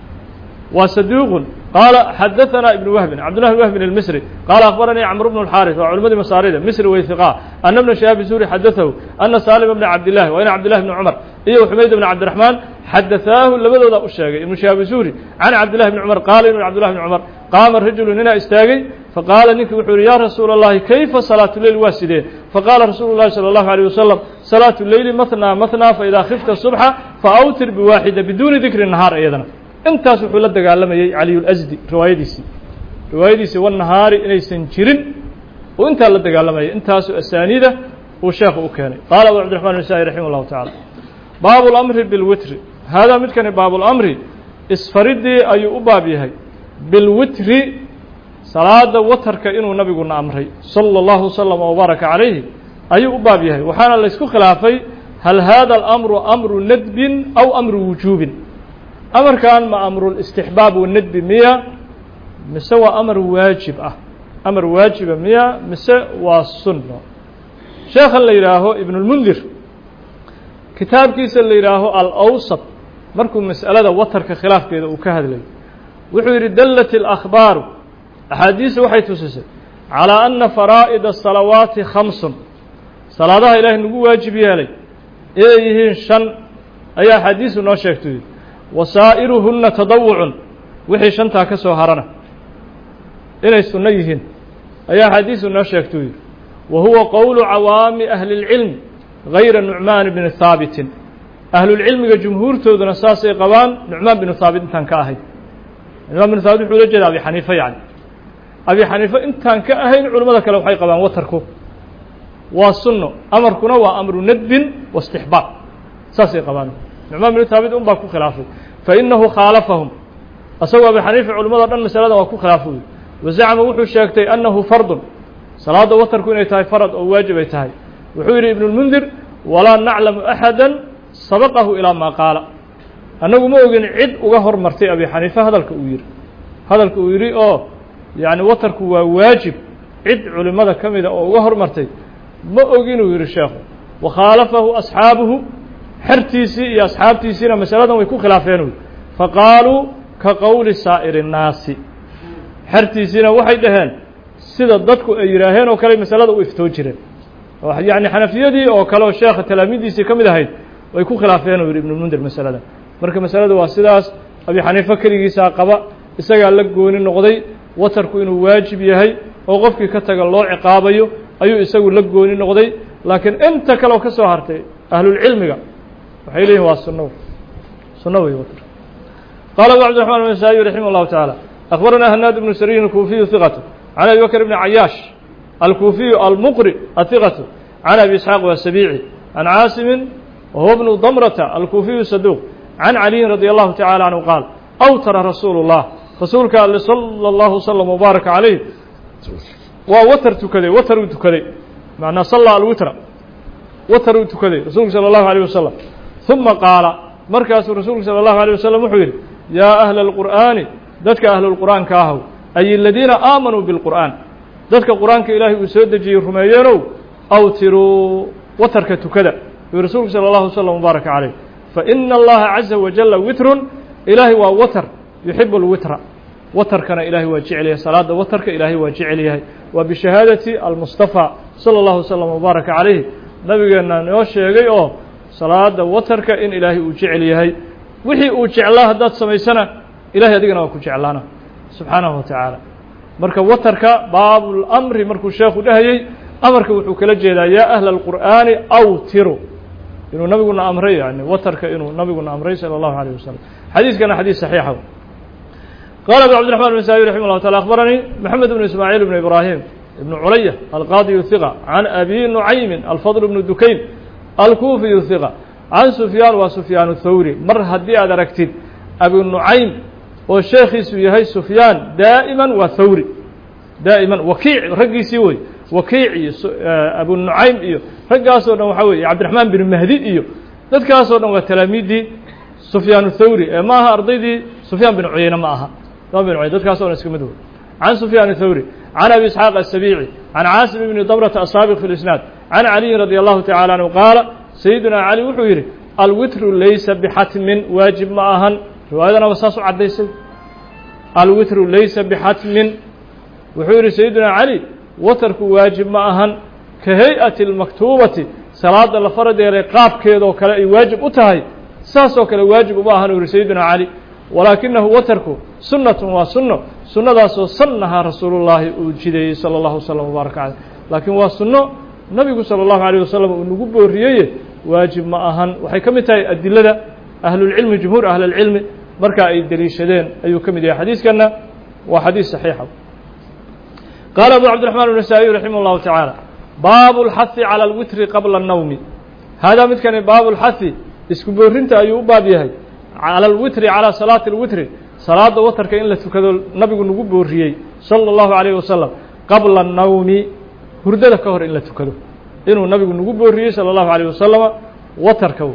وصدوق قال حدثنا ابن وهب عبد الله بن وهب المصري قال أخبرني عمرو بن الحارث وعلماء مصاريده مصر وثقاء أن ابن شهاب الزهري حدثه أن سالم بن عبد الله وأنا عبد الله بن عمر إيه وحميد بن عبد الرحمن حدثاه لبدو الشاقي ابن شهاب الزهري عن عبد الله بن عمر قال ابن عبد الله بن عمر قام الرجل هنا استاغي فقال نك وحور يا رسول الله كيف صلاة الليل واسدين فقال رسول الله صلى الله عليه وسلم صلاة الليل مثنى مثنى فإذا خفت الصبح فأوتر بواحدة بدون ذكر النهار أيضا intaas wuxuu la dagaalamayay cali al-asdi riwaayadiisii riwaayadiisii wan nahaari inaysan jirin oo inta la dagaalamayay intaas asaanida uu sheekhu u keenay qala abu abdurrahman al-sa'id rahimahullahu ta'ala baabu al-amri bil witr hada midkan baabu al-amri isfaridi ayu u baab yahay bil witr salaada watarka inuu nabiguna amray sallallahu sallam wa baraka alayhi ayu u baab yahay waxaana la isku khilaafay hal hada al-amru amru nadbin aw amru wujubin أمر كان ما أمر الاستحباب والندب مية مسوى أمر واجب أه أمر واجب مية مسوى والسنة شيخ اللي يراه ابن المنذر كتاب كيس اللي يراه الأوسط مركم مسألة وترك خلاف كذا وكهذا لي وحير دلت الأخبار أحاديث وحي تسس على أن فرائض الصلوات خمس صلاة إله نقول واجب يالي إيه شن أي حديث ناشكتوي وسائرهن تضوع وحي شنتا كسو هرنا إلى السنيهن أي حديث نشكتوي وهو قول عوام أهل العلم غير النعمان بن ثابت أهل العلم جمهور تودن أساسي قوان نعمان بن ثابت انتان كاهي نعمان بن ثابت حول جل أبي حنيفة يعني أبي حنيفة انتان كاهي علماء ذلك لو حي قوان وتركه والسنة أمر كنا وأمر ندب واستحباب أساسي قوان نعمان بن ثابت أم باكو خلافه فإنه خالفهم أسوى بحنيفة علماء ذلك مسألة وكو خلافه وزعم وحو الشاكتي أنه فرض صلاة وتر كون يتهي فرض أو واجب يتهي وحوير ابن المنذر ولا نعلم أحدا سبقه إلى ما قال أنه موجن عد وغهر مرتي أبي حنيفة هذا الكوير هذا الكوير أوه يعني وتر كوا واجب عد علماء كم إذا وغهر مرتي ما أجنوا يرشاه وخالفه أصحابه حرتيسي يا أصحاب تيسينا مسألة ويكون خلافينه فقالوا كقول سائر الناس حرتيسينا waxay dhaheen sida dadku ay yiraahdeen oo kale mas'alada u iftoo jireen yani xanafiyadii oo kale oo sheekha talaamidiisii kamid ahayd way ku khilaafeen oo ibn mundir mas'alada marka mas'aladu waa sidaas abi xaniifa kaligiisa qaba isaga la gooni noqday watarku inuu waajib yahay oo qofkii ka taga loo ciqaabayo ayuu isagu la gooni noqday laakiin inta kale oo ka soo hartay ahlul cilmiga waxay leeyihiin waa sunno sunno way watar qala abu abdurrahman al-sa'id rahimahullahu ta'ala أخبرنا هناد بن سري الكوفي ثقة عن أبي بكر بن عياش الكوفي المقرئ الثقة عن أبي إسحاق والسبيعي عن عاصم وهو ابن ضمرة الكوفي الصدوق عن علي رضي الله تعالى عنه قال أوتر رسول الله رسولك صلى الله وسلم وبارك عليه ووتر تكذي وتر تكذي معنى صلى الوتر وتر تكذي رسولك صلى الله عليه وسلم ثم قال مركز رسولك صلى الله عليه وسلم وحير يا أهل القرآن dadka ahlul quraanka ah ay alladina aamanu bil quraan dadka quraanka ilaahay uu soo dajiyay rumeeyeen aw tiru watarka tukada rasuulka sallallahu alayhi wasallam baraka alayhi fa inna allaha azza wa jalla witrun ilaahi wa watar yuhibbu al witra watarkana ilaahi waa jecel yahay salaada watarka ilaahi waa jecel yahay wa bi shahadati al mustafa sallallahu alayhi wasallam baraka alayhi nabigeena noo sheegay oo salaada watarka in ilaahi uu jecel yahay wixii uu jeclaa hadaad sameysana إلهي أدينا وكل جعلنا سبحانه وتعالى مركب وترك باب الأمر مركب الشيخ دهي أمرك وكل جيدا يا أهل القرآن أوتروا إنه نبي قلنا أمري يعني وترك إنه نبي قلنا أمري صلى الله عليه وسلم حديث كان حديث صحيح قال أبو عبد الرحمن بن سعيد رحمه الله تعالى أخبرني محمد بن إسماعيل بن إبراهيم بن علية القاضي الثقة عن أبي نعيم الفضل بن دكين الكوفي الثقة عن سفيان وسفيان الثوري مر هدي أدركتين أبي نعيم والشيخ يهي سفيان دائما وثوري دائما وكيع رقي سوي وكيع أبو النعيم إيو رقاسونا وحوي عبد الرحمن بن مهدي إيو ذاتكاسونا وتلاميذي سفيان الثوري ماها أرضي سفيان بن عيينة معها بن عيينة ذاتكاسونا اسكمدوه عن سفيان الثوري عن أبي إسحاق السبيعي عن عاصم بن ضمرة السابق في الإسناد عن علي رضي الله تعالى عنه قال سيدنا علي wuxuu yidhi الwitr laysa bxatmin waajib ma ahan riwaayadana saas u cadaysay الwitr laysa bxatmin wuxuu yidhi سيدنا علي watrku waajib ma ahan ka hay-ati الmaktubati salaada la faradeelay qaabkeeda oo kale ay waajib u tahay saas oo kale waajib uma ahan uu yidhi سيدنا علي walaakinahu watrku sunnatun waa sunno sunnadaasoo sannahaa rasuulullaahi uu jideeyey sala allahu wasalam wbaaraka caleyh laakiin waa sunno nabigu sala allahu alayh wasalam uu nagu booriyeye waajib ma ahan waxay ka mid tahay adilada ahlulcilmi jumhuur ahlilcilmi marka ay deliishadeen ayuu ka mid yahay xadiiskanna waa xadiis saxiixa qaala abu cabdiraxmaan النasaaئي raximah اllahu tacaala baabu اlxahi calى اlwitri qabla الnawmi haadaa midkani baabu اlxahi isku boorinta ayuu u baab yahay calى اlwitri calى salaati اlwitri salaada watarka in la tukado nabigu nagu booriyey salى اllahu عalayه wasalam qabla الnawmi hurdada ka hor in la tukado inuu nabigu nagu booriyey salى اllahu عalيه wasalama watarka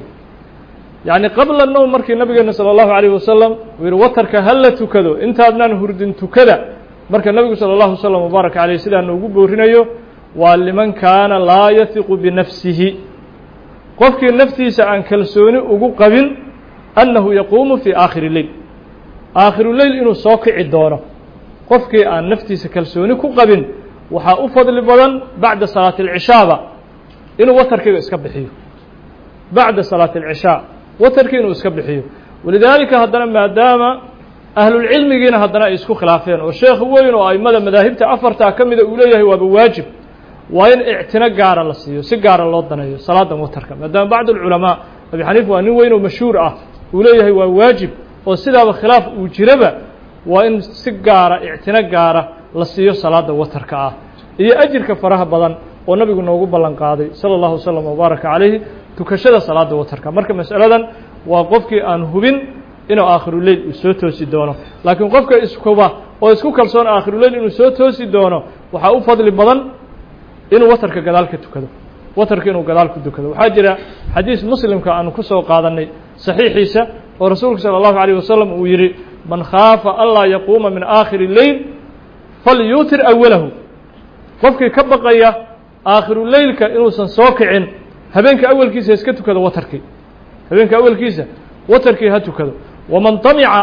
yacni qabla الnawm markii nabigeena salى اllahu عalيه wasalam uu yihi watarka ha la tukado intaadnaan hurdin tukada marka nabigu salى اllahu wasalam wbaaraka caleyh sidaa noogu boorinayo waa liman kaana laa yahiqu binafsihi qofkii naftiisa aan kalsooni ugu qabin annahu yaquumu fii aakhiri leyl aakhiru leyl inuu soo kici doono qofkii aan naftiisa kalsooni ku qabin waxaa u fadli badan bacda salaati alcishaaba inuu watarkiiga iska bixiyo bacda salaati alcishaa watarkii inuu iska bixiyo walidaalika haddana maadaama ahlulcilmigiina haddana ay isku khilaafeen oo sheekh weyn oo aimada madaahibta afartaa ka mida uu leeyahay waaba waajib waa in ictino gaara la siiyo si gaara loo daneeyo salaadan watarka maadaama bacd alculamaa abi xaniifa waa nin weyn oo mashhuur ah uu leeyahay waa waajib oo sidaaba khilaaf uu jiraba waa in si gaara ictino gaara la siiyo salaada watarka ah iyo ajirka faraha badan oo nabigu noogu ballan qaaday sala allahu wasalam wabaaraka calayhi tukashada salaada watarka marka mas'aladan waa qofkii aan hubin inuu aakhiruleyl uu soo toosi doono laakiin qofka iskuba oo isku kalsoon aakhiruleyl inuu soo toosi doono waxaa u fadli badan inuu watarka gadaal ka tukado watarka inuu gadaal ku tukado waxaa jira xadiis muslimka aanu ku soo qaadanay saxiixiisa oo rasuulku salى اllahu عalيه wasalam uu yihi man khaafa anlaa yaquuma min aakhiri leyl falyuutir awalahu qofkii ka baqaya aakhiru leylka inuusan soo kicin habeenka awalkiisa iska tukado watarkii habeenka awalkiisa watarkii ha tukado waman damica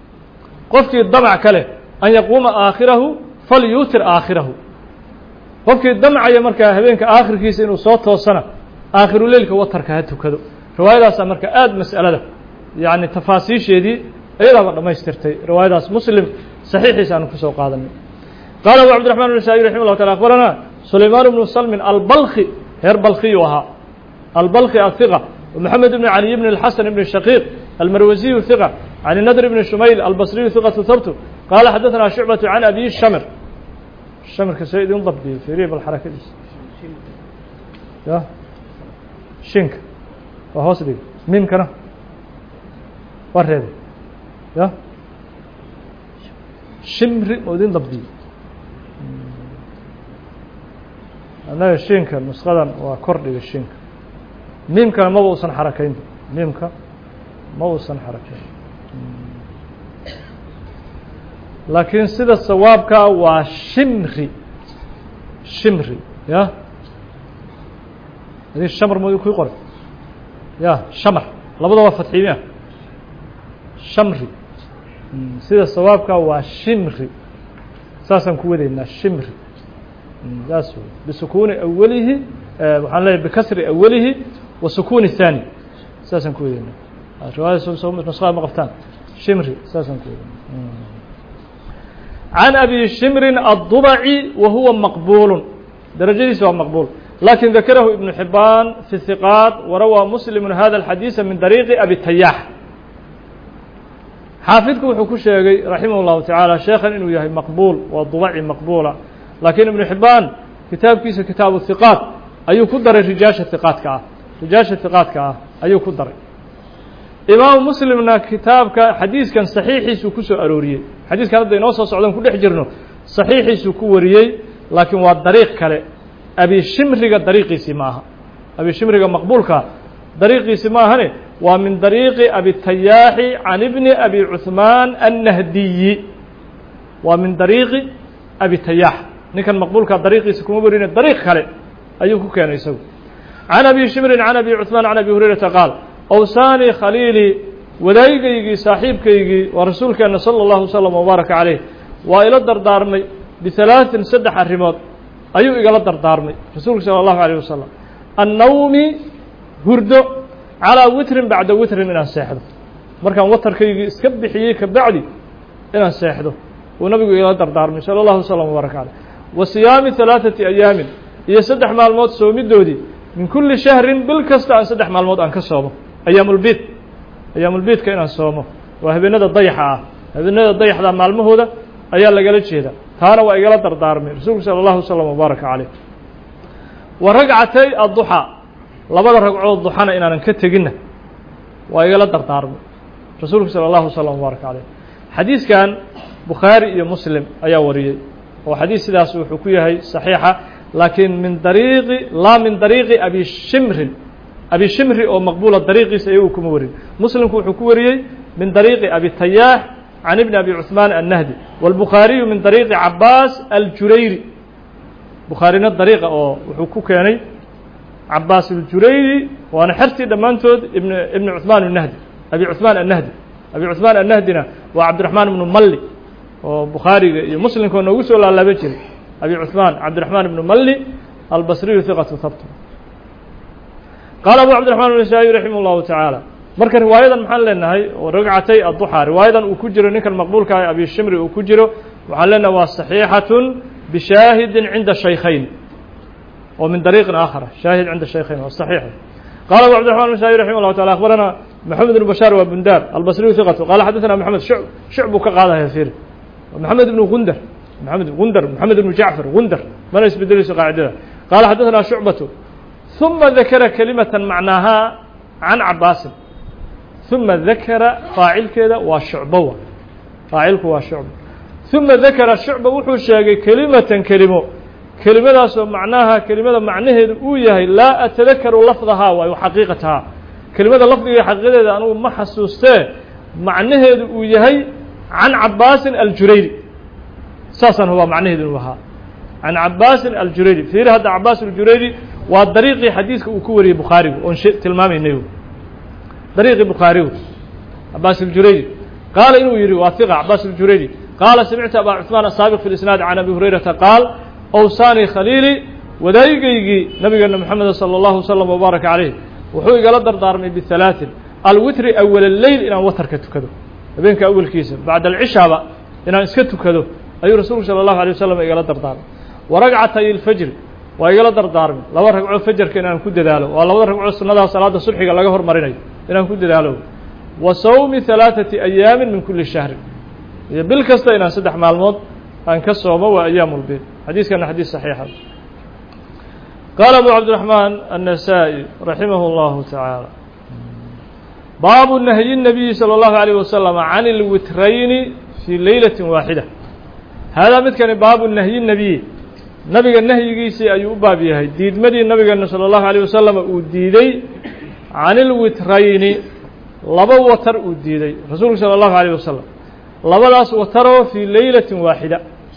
qofkii damc ka leh an yaquuma aakhirahu falyuutir aakhirahu qofkii damcaya markaa habeenka aakhirkiisa inuu soo toosana aakhiru leylka watarka ha tukado riwaayadaasaa marka aada mas'alada yacni tafaasiisheedii iyadaaba dhammaystirtay riwaayadaas muslim saxiixiisa aanu kusoo qaadanay qaala abu cabdiraxman النasaaئي raximah llah taala akbarana sulaymaan bnu salmin albalki reer balkiyu ahaa albalki ahiqa ومحamed bn caliي bn الxasan bn shaqiiq almarwasiyu hiqa can nadr bn shumayl albasriyu hiqatu habtu qaala xadaثna shucbaة can abi shamr shamirka see idin dabdiyey firiya bal xarakadiisa ya shinka waa hoos dhig miimkana waa reebay ya shimri oo idin dabdiyey annaga shinka nusqadan waa kor dhiga shinka miimkana maba usan xarakayn miimka ma usan xarakayn laakiin sida sawaabkaa waa shimri shimri ya idin shamr ma ku qoray ya shamr labada waa fatxiimiya shamri sida sawaabkaa waa shimri saasaan ku wadaynaa shimri saas bisukuuni awalihi waxaan leeyahay bikasri awalihi wa sukuuni الثaani saasaan ku wadaynaa riwaayada nusqada ma qabtaan shimri saasaan ku wadaynaa can abi shimrin الضubci wa huwa maqbul darajadiisa waa maqbul lakin dakarahu ibn xibaan fi hiqaat warawaa muslim hada الxadiiثa min dariiqi abi tayax xaafidku wuxuu ku sheegay raximah الlahu taعaalى sheekhan inuu yahay maqbul waa dubci maqbula lakiin ibn xibaan kitaabkiisa kitaabu hiqaat ayuu ku daray rijaasha hiqaadka ah rijaasha hiqaadka ah ayuu ku daray imaamu muslimna kitaabka xadiiskan saxiixiisuu ku soo arooriyey xadiiskan hadda inoo soo socdan ku dhex jirno saxiixiisuu ku wariyey laakiin waa dariiq kale abi shimriga dariiqiisii ma aha abi shimriga maqbuulka dariiqiisii ma ahane waa min dariiqi abi tayaaxi can ibni abi cuثmaan annahdiyi waa min dariiqi abi tayaax ninkan maqbuulka dariiqiisa kuma warina dariiq kale ayuu ku keenay isagu can abi shimrin can abi cuثmaan can abi hurayrata qaal awsaanii khaliilii wadaayigaygii saaxiibkaygii waa rasuulkeena salى اllahu wslam wbaaraka calayh waa ila dardaarmay bihalaaثin saddex arrimood ayuu igala dardaarmay rasuulka salى اllahu عalيه wasalam annawmi hurdo calىa witrin bacda witrin inaan seexdo markaan watarkaygii iska bixiyey ka bacdi inaan seexdo uu nabigu igala dardaarmay salى اllahu wslam wbaaraka calayh wa siyaami ثalaaثati ayaamin iyo saddex maalmood soomidoodii min kuli shahrin bil kasta aan saddex maalmood aan ka soomo ayaamulbiid ayaamulbiidka inaan soomo waa habeenada dayaxa ah habeenada dayaxda maalmahooda ayaa lagala jeeda taana waa igala dardaarmay rasuulku salى اllahu wslam wbaaraka calayh wa ragcatay adduxaa labada ragcood duxana inaanan ka teginna waa igala dardaarmay rasuulku salى اllahu wslam wbaaraka calayh xadiiskan bukhaari iyo muslim ayaa wariyey oo xadiis sidaas wuxuu ku yahay saxiixa laakiin min dariiqi laa min dariiqi abi shimrin abi shimri oo maqbuula dariiqiisa iyagu kuma warin muslimku wuxuu ku wariyey min dariiqi abi tayaax can ibni abi cuثmaan annahdi wاlbukhaariyu min dariiqi cabaas aljurayri bukhaarina dariiqa oo wuxuu ku keenay cabaas aljurayri waana xertii dhammaantood ibn ibni cuثmaan annahdi abi cuثmaan annahdi abi cuثmaan annahdina waa cabdiraxmaan ibnu malli oo bukhaariga iyo muslimka oo noogu soo laalaaba jiray abi cuثmaan cabdiraxmaan ibnu malli albasriyu hiqatu habt qaala abu cabdiraxmaan النasaaئي raximah اllahu tacaala marka riwaayadan maxaan leenahay oo ragcatay adduxaa riwaayadan uu ku jiro ninkan maqbuulka ah abi shimri uu ku jiro waxaan leenahay waa صaxiixaة bishaahidin cinda shaykhayn oo min dariiqin aakhara shaahid cinda shaykhayn waa صaxiix qaala abu cabdiraxman النasaaئي raximah اllahu taala akhbarana maxamed ibn bashaar waa bundaar albasriyu hiqatu qaala xadaثana maxamed shuc shuc buu ka qaadaya fiir محمد بن غندر محمد بن غندر محمد بن جعفر غندر ما يسبدلش قاعدة قال حدثنا شعبة ثم ذكر كلمة معناها عن عباس ثم ذكر فاعل كذا وشعبة فاعلك وشعبة ثم ذكر الشعبة وحو شاقي كلمة كلمة كلمة معناها كلمة معناه وياه لا أتذكر لفظها وحقيقتها كلمة لفظها حقيقتها أنا ما حسوسته معناه وياه عن عباس الجريري ساسا هو معناه ذنوها عن عباس الجريري في هذا عباس الجريري والطريق حديث وكوري بخاري وانشئ تلمامي نيو طريق بخاري عباس الجريري قال إنه يري واثقة عباس الجريري قال سمعت أبا عثمان السابق في الإسناد عن أبي هريرة قال أوصاني خليلي ودايقي نبينا محمد صلى الله وسلم وبارك عليه وحوي قال دردارمي بالثلاث الوتر أول الليل إلى وتر كتكدو habeenka awalkiisa bacda alcishaaba inaan iska tukado ayuu rasuulku salى اllahu alيه wasalam igala dardaarmay wa ragcatay اlfajri waa igala dardaarmay laba ragco fajarka inaan ku dadaalo waa labada ragco sunnada salaada subxiga laga hormarinayo inaan ku dadaalo wa sawmi ثalaaثati ayaamin min kuli shahrin iyo bil kasta inaan saddex maalmood aan ka soomo waa ayaam ulbiid xadiiskana xadiis saxiixa qaala abu cabdiraxmaan النasaaئي raximah اllahu taعaalى باب نهي النبي صلى الله عليه وسلم عن الوترين في ليلة واحدة هذا مثل باب النهي النبي نبي النهي جيسي أي بابيه ديد مدي النبي صلى الله عليه وسلم وديدي عن الوترين لبا وتر وديدي رسول صلى الله عليه وسلم لبا لاس وتروا في ليلة واحدة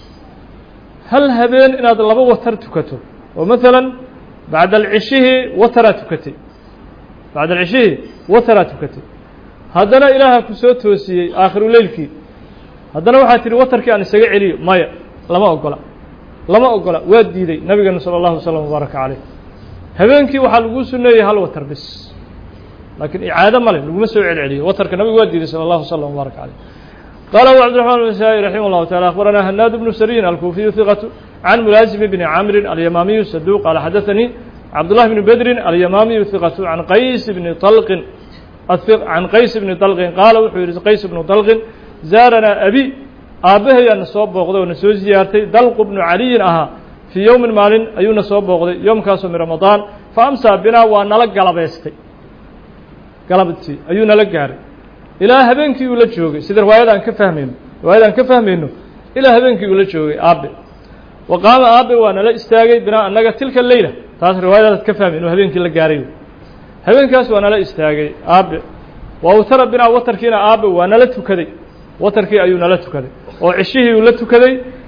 هل هبين إن هذا لبا وتر تكتو ومثلا بعد العشيه وتر تكتي بعد العشيه وترى تكتي هذنا إلها كسوت وسي آخر ليلكي هذنا واحد تري وتركي أن يسجع عليه مايا لما أقول لما أقول ودي ذي نبينا صلى الله عليه وسلم وبارك عليه هبينكي وحلقوا سنة هل وتر بس لكن إعادة ماله لو مسوي عليه وترك النبي ودي ذي صلى الله عليه وسلم وبارك عليه قال أبو عبد الرحمن النسائي رحمه الله تعالى أخبرنا هناد بن سرين الكوفي ثقة عن ملازم بن عامر اليمامي الصدوق قال حدثني عبد الله بن بدر اليمامي ثقة عن قيس بن طلق عن قيس بن طلق قال وحير قيس بن طلق زارنا أبي أبيه أن صوب بغضه ونسوي زيارتي دلق بن علي أها في يوم مال أيون صوب بغضه يوم كاسو من رمضان فأمسى بنا ونلق قلبيستي قلبتي أيون لقاري إلى هبنك يولد شوقي سيد رواية أن كفهمين رواية أن كفهمينه إلى هبنك يولد شوقي أبي وقام أبي وأنا لا استاجي بنا أنك تلك الليلة taas riwaayadaad ka fahmi inuu habeenkii la gaaray habeenkaas waa nala istaagay aabe waa utara binaa watarkiina aabe waa nala tukaday watarkii ayuu nala tukaday oo cishihii uu la tukaday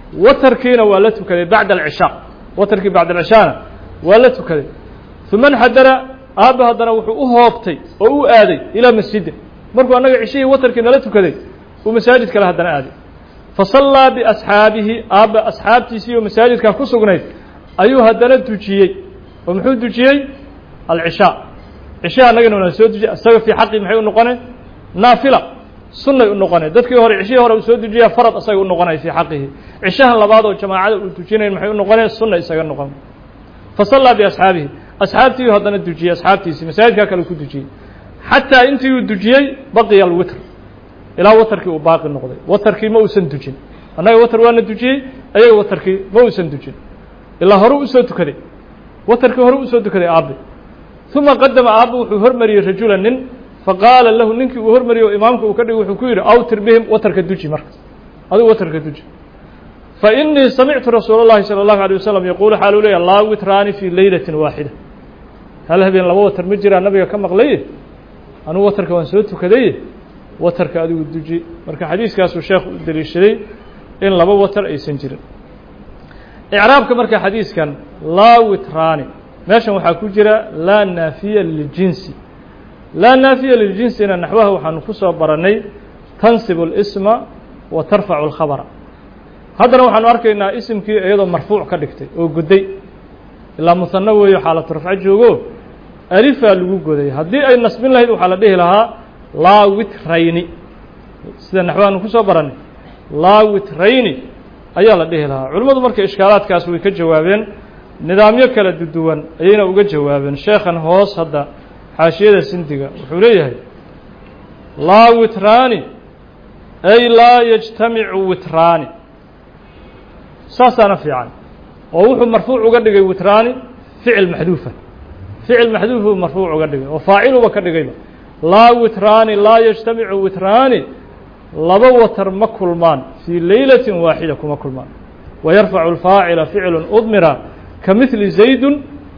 watarkiina waa la tukaday bacda alcishaa watarkii bacda alcishaana waa la tukaday uma nxadara aabba haddana wuxuu u hoobtay oo u aaday ilaa masjida markuu annaga cishihii watarkii nala tukaday uu masaajid kale haddana aaday fasallaa biasxaabihi aabba asxaabtiisii oo masaajidkaa ku sugnayd ayuu haddana dujiyey oo muxuu dujiyey alcishaa cishaha annagana waa soo dujiyay isaga fii xaqii maxay u noqoneen naafila sunnay u noqoneen dadkii hore cishihii hore uu soo dujiyaa farad isaga u noqonaya fii xaqihi cishahan labaad oo jamaacada uu dujinayn maxay u noqoneen sunna isaga noqon fasallaa biasxaabihi asxaabtii haddana dujiyey asxaabtiisii masaajidkaa kale ku dujiyey xataa intii uu dujiyey baqiya alwitr ilaa watarkii uu baaqi noqday watarkii ma uusan dujin annaga watar waana dujiyey ayaga watarkii ma uusan dujin ilaa hore usoo tukaday watarkii hore usoo tukaday aabbe uma qadama aabbe wuxuu hormariyey rajula nin faqaala lahu ninkii uu hormariyey oo imaamka uu ka dhigay wuxuu ku yidhi awtir bihim watarka duji marka adigu watarka duji fainii samictu rasuula اllahi salى اllahu alيه wasalam yaquulu xaaluu leeya laa witraani fii leylati waaxida hal habeen laba watar ma jiraa nabiga ka maqlaye anugu watarka waan soo tukadaye watarka adigu duji marka xadiiskaasuu sheekhu u deliishaday in laba watar aysan jirin icraabka marka xadiiskan laa witraani meeshan waxaa ku jira laa naafiya liljinsi laa naafiya liljinsina naxwaha waxaanu ku soo barannay tansibu اlisma wa tarfacu اlkhabra haddana waxaanu arkaynaa isimkii iyadoo marfuuc ka dhigtay oo goday ilaa musanno weeyo xaalatu rafco joogo alifaa lagu goday haddii ay nasbin lahayd waxaa la dhihi lahaa laa witrayni sida naxwahaanu ku soo barannay laa witrayni ayaa la dhihi lahaa culimmadu marka ishkaalaadkaas way ka jawaabeen nidaamyo kala duwan ayayna uga jawaabeen sheekhan hoos hadda xaashiyada sindiga wuxuu leeyahay laa witraani ay laa yajtamicu witraani saasaana fiican oo wuxuu marfuuc uga dhigay witraani ficil maxduufa ficil maxduufuu marfuuc uga dhigay oo faaciluba ka dhigayba laa witraani laa yajtamicu witraani laba watar ma kulmaan fii leylati waaxida kuma kulmaan wayarfacu alfaacila ficlu udmira ka mihli zaydun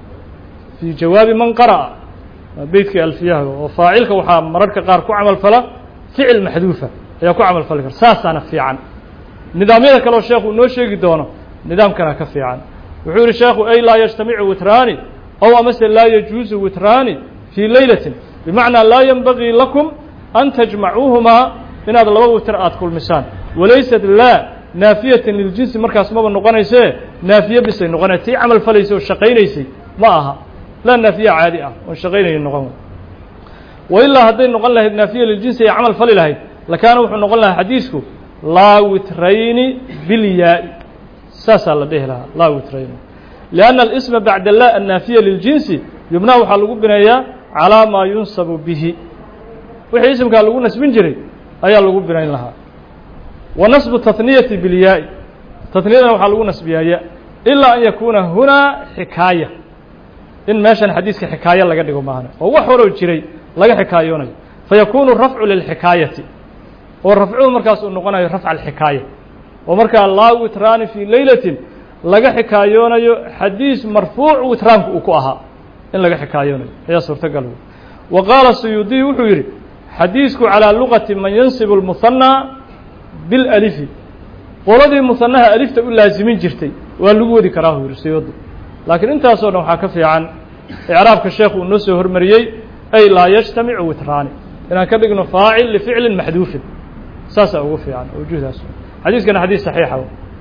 fii jawaabi man qara'a beytkii alfiyaha oo faacilka waxaa mararka qaar ku camal fala ficil maxduufa ayaa ku camal fali kara saasaana fiican nidaamyada kaleo sheekhu noo sheegi doono nidaamkana ka fiican wuxuu yihi sheekhu ay laa yajtamicu witraani ow amase laa yajuusu witraani fii leylatin bimacnaa laa yenbagii lakum an tajmacuuhumaa inaad laba witr aad kulmisaan walaysat laa naafiyatan liljinsi markaas maba noqonaysee naafiye bisay noqonay tii camal falaysay oo shaqaynaysay ma aha laa naafiya caadi ah oon shaqaynaya noqon wa ilaa hadday noqon lahayd naafiya liljinsi ay camal fali lahayd lakaana wuxuu noqon lahaa xadiisku laa witrayni bilyaa-i saasaa la dhihi lahaa laa witrayni lianna alisma bacda la annaafiya liljinsi yubnaa waxaa lagu bineeyaa calaa maa yunsabu bihi wixii isimkaa lagu nasbin jiray ayaa lagu binayn lahaa wa nasbu tahniyati bilyaa-i tahniyadana waxaa lagu nasbiyaa ya ilaa an yakuuna hunaa xikaaya in meeshan xadiiska xikaayo laga dhigo maahane oo wax horoo jiray laga xikaayoonayo fayakuunu rafcu lilxikaayati oo rafcuhu markaas uu noqonayo rafca alxikaaya oo markaa laa witraani fii leylatin laga xikaayoonayo xadiis marfuuc witraanku uu ku ahaa in laga xikaayoonayo ayaa suurtagal wey wa qaala suyuudiy wuxuu yidhi xadiisku calىa lugati man yansibu اlmuhanaa bilalifi qoladii muhanaha alifta u laasimin jirtay waa lagu wadi karaa hu yihi suyuudi laakiin intaasoo dhan waxaa ka fiican icraabka sheekhu uu noo soo hormariyey ay laa yajtamicu witraani inaan ka dhigno faacil lificlin maxduufin saasaa ugu fiican wujuhdaas xadiiskana xadiis saxiixa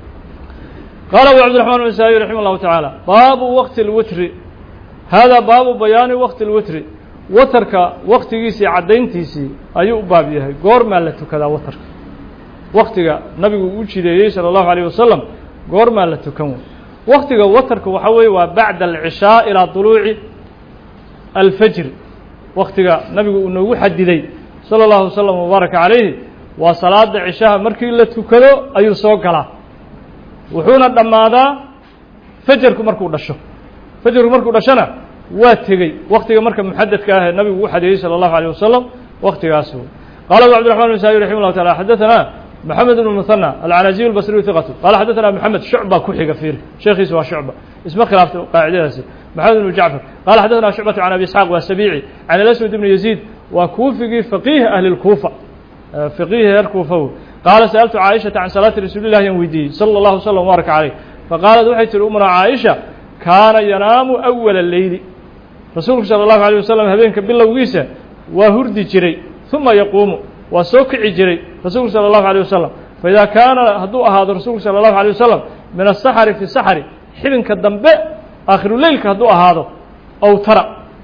qaala abu cabdiraxmaan bn saayi raximah اllahu tacaala baabu waqti اlwitri haadaa baabu bayaani waqti اlwitri watarka waktigiisii caddayntiisii ayuu u baab yahay goormaa la tukadaa watarka waktiga nabigu u jideeyey salى اllahu عalيه wasalam goormaa la tukan wey waktiga watarka waxaa weeye waa bacda alcishaa ilaa duluuci alfajri waktiga nabigu uu noogu xadiday salى اllahu wasalam wabaaraka calayhi waa salaada cishaha markii la tukado ayuu soo galaa wuxuuna dhammaadaa fajarku markuu dhasho fajarku markuu dhashona waa tegey waktiga marka muxadadka ah ee nabigu u xadeeyey salى الlahu عalيه wasalam waktigaas wey qala abu cabdiرaحman بn saayi raximah الlahu taعala xadaثana moxamed bn muhanى alcanaziy اlbasriyu hiqatu qala xadaثana moxamed shucba ku xiga fiiri sheekhiisa waa shucba isma khilaaftay qaacidadaasi moxamed bn jacfar qala xadaثana shucbatu can abi isxaaq waa sabici can alaswad ibn yaziid waa kuufigii faqiih ahli اlkuufa faqiih reer kuufa wey qaala sa'altu caaishata can salaati rasuulillahi yan weydiiyey sala allahu wasalam wbaaraka caleyh faqaalat waxay tihi umuna caaisha kaana yanaamu awala leyli rasuulku sala allahu alayh wasalam habeenka bilowgiisa waa hurdi jiray uma yaquumu waa soo kici jiray rasuulku sala allahu alayh wasalam faidaa kaana hadduu ahaado rasuulku sala allahu alay wasalam min asaxari fi saxari xibinka dambe aakhiruleylka hadduu ahaado awtara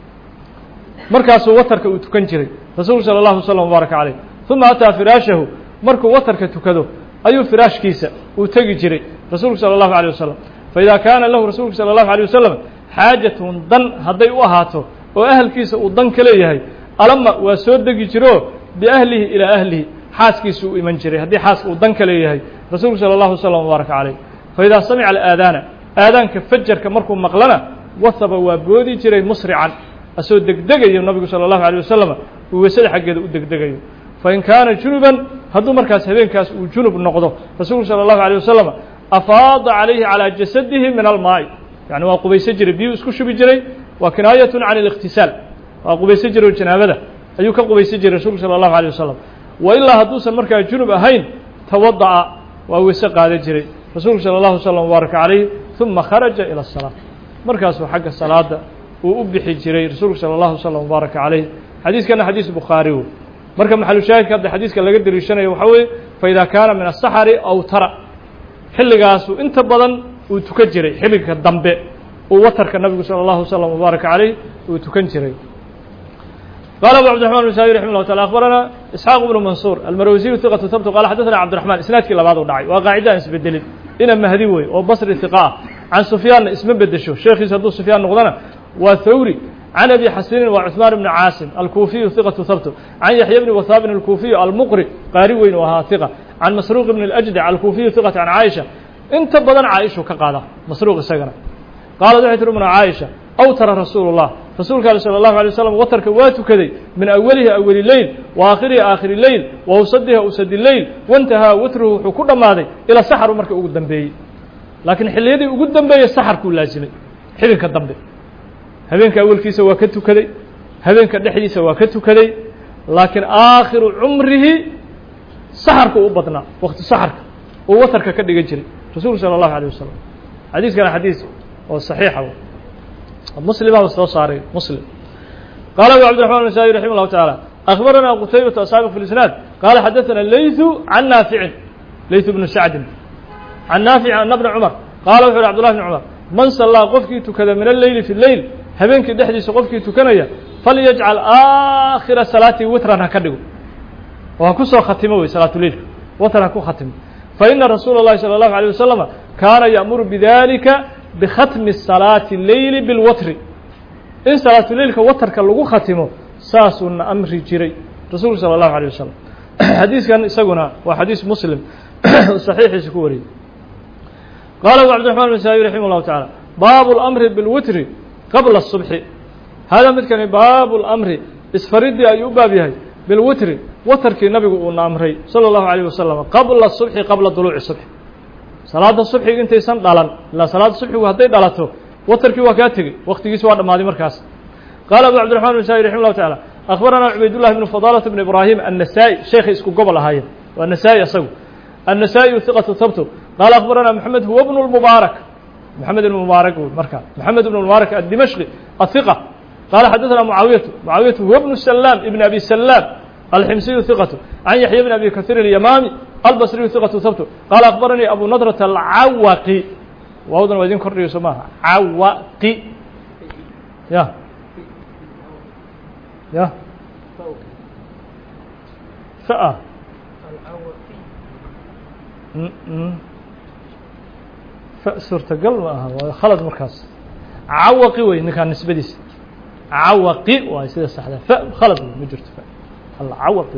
markaasuu watarka uu tukan jiray rasuulku sala allahu wasalam wbaaraka caleyh uma ataa firaashahu markuu watarka tukado ayuu firaashkiisa uu tegi jiray rasuulku sala allahu alيh wasalam faidaa kaana lahu rasuulku sala allahu alيh wasalam xaajatun dan hadday u ahaato oo ahalkiisa uu dan ka leeyahay alama waa soo degi jiroo biahlihi ilaa ahlihi xaaskiisa u iman jiray haddii xaaska uu dan ka leeyahay rasuulku sala allahu wasalam wbaaraka caleyh faidaa samica alaadaana aadaanka fajarka markuu maqlana wahaba waa boodi jiray musrican asoo degdegayo nabigu sala allahu alيh wasalam uu weysada xaggeeda u degdegayo fain kaana junuban hadduu markaas habeenkaas uu junub noqdo rasuulku sala allahu alيh wasalam afaada calayhi calىa jasadihi min almaa'i yani waa qubayso jiray biyuu isku shubi jiray waa kinaayatun can اlikhtisaal waa qubayso jiray oo janaabada ayuu ka qubayso jiray rasuulku sala allahu alيh wasalam wa ilaa hadduusan markaa junub ahayn tawada'a waa weyse qaadan jiray rasuulku sala allahu wasalam wbaaraka calayh uma kharaja ilى الsalaa markaasuu xagga salaada uu u bixi jiray rasuulku sala allahu wasalam wbaaraka calayh xadiiskana xadiis bukhaari wey marka maxalushaahidka hadda xadiiska laga deliishanayo waxaa weeye faidaa kaana min asaxari awtara xilligaasuu inta badan uu tukan jiray xilliga dambe uu watarka nabigu sala allahu wasalam wbaaraka caleyh uu tukan jiray qaala abu cabdiraxman bn saai raximah llah taala akhbarana isxaaq bnu mansuur almarwasiyu hiqatu habtu qala xadaثana cabdiraxman isnaadkii labaad u dhacay waa qaacida aan isbedelin ina mahdi wey oo basri hiqa ah can sufyaanna isma bedesho sheekhiisa hadduu sufyaan noqdana waa thawri can abi xasinin waa cuثmaan bni caasim alkuufiyu hiqatu habtu can yaxya bni wahaabin alkuufiyu almuqri qaari weyn u ahaa hiqa can masruuq bn اlأjdac alkuufiyu hiqat can caaisha inta badan caaishuu ka qaada masruuq isagana qaalad waxay tiri umna caaisha awtara rasuulu الlah rasuulka ale salى الlahu alيه wasalam watarka waa tukaday min awalihi awali leyl wa aakhirihi aakhiri leyl wa awsadiha awsadi leyl waintahaa watruhu wuxuu ku dhammaaday ilaa saxaru marka ugu dambeeyey laakiin xilliyadii ugu dambeeyey saxarkuu laasimay xibinka dambe habeenka awalkiisa waa ka tukaday habeenka dhexdiisa waa ka tukaday laakiin aakhiru cumrihi saxarka u badnaa wakti saxarka uu watarka ka dhigan jiray rasuulku salى الlahu alيه wasalam xadiiskana xadiis oo saxiixa muslimaa soo saaray muslim qaala abu cabdiraxman النasaaئي raximah الlahu taعalى أخbarana qutaybatu asxaabi fi اlisnaad qaala xadaثana layثu can naaficin layثu bnu sacdin can naafic ana bna cumar qaala wuxu uhi cbdullah bn cumar man sallaa qofkii tukada min alleyli fi leyl habeenkii dhexdiisa qofkii tukanaya falyajcal aakhira salaatii witran ha ka dhigo oo ha ku soo khatimo wey salaatuleilka watr ha ku khatimo faina rasuula اllahi salى الlahu عalيه wasalam kaana ya'muru bidalika bikhatmi salaati leyli bilwatri in salaatuleilka watarka lagu khatimo saasuuna amri jiray rasuulku salى الlahu عalيه wasalam xadiiskan isaguna waa xadiis muslim saxiixiisa ku wariyey qaala abu cabdiraxman bn saai raximah الlahu taعalى baabu اlamri biاlwitri qabla الصubxi hada midkani baabu اlamri isfaridii ayuu u baab yahay bilwitri watarkii nabigu uuna amray salى الlahu عalيه wasalam qabla الصubxi qabla duluuci subxi salaada subxiga intaysan dhalan ilaa salaada subxigu hadday dhalato watarkii waa kaa tegey waktigiisi waa dhammaaday markaas qaala abu cabdiraxman bn saai raximah الlahu taعalى akhbarana cubaydullahi bnu fadaalata bn ibraahim annasaa'i sheekhay isku gobol ahaayeen waa nasaa'i asagu annasaa'iyu hiqatu habtu qaala akhbarana moxamed huwa bnu lmubaarak moxamed ibn mubaarak markaa moxamed ibn mubaarak addimashqi ahiqa qaala xadaثana mucaawiyatu mucaawiyatu huwa bnu salaam ibn abi salaam alximsiyu hiqatu can yaxya bn abi kahiir اlyamaami albasriyu hiqatu habtu qaala akhbaranii abu nadrata alcawaqi waawdan waa idin kordhiyo soo maaha cawaqi ya ya fa fa suurtagal ma aha waa khalad markaas cawaqi wey ninkaan nisbadiisa cawaqi waay sida saxda fa khalad wey ma jirto fa alcawaqi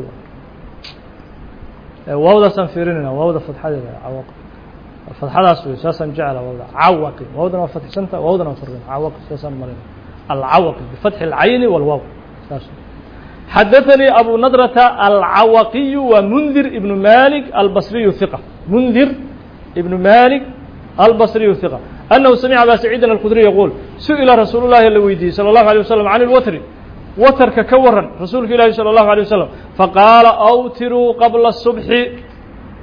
waawdaasaan fiirinayna waawda fadxadeeda cawaqi fadxadaas wey saasaan jecla waawda cawaqi waawdana waa fatxsanta waawdana waa kordhin cawaqi saasaan marina alcawaqi bifatxi اlcayni walwaaw xadaثnii abu nadrata alcawaqiyu wa mundir ibnu malik albasriyu hiqa mundir ibnu malik albasriyu hiqa annahu samica aba saciidin alkhudriy yaquul su-ila rasuulu llahi la weydiiyey salى الlahu alيه wasalam can اlwatri watarka ka waran rasuulka ilaahi salى الlahu alيه wasalam faqaala awtiruu qabla الصubxi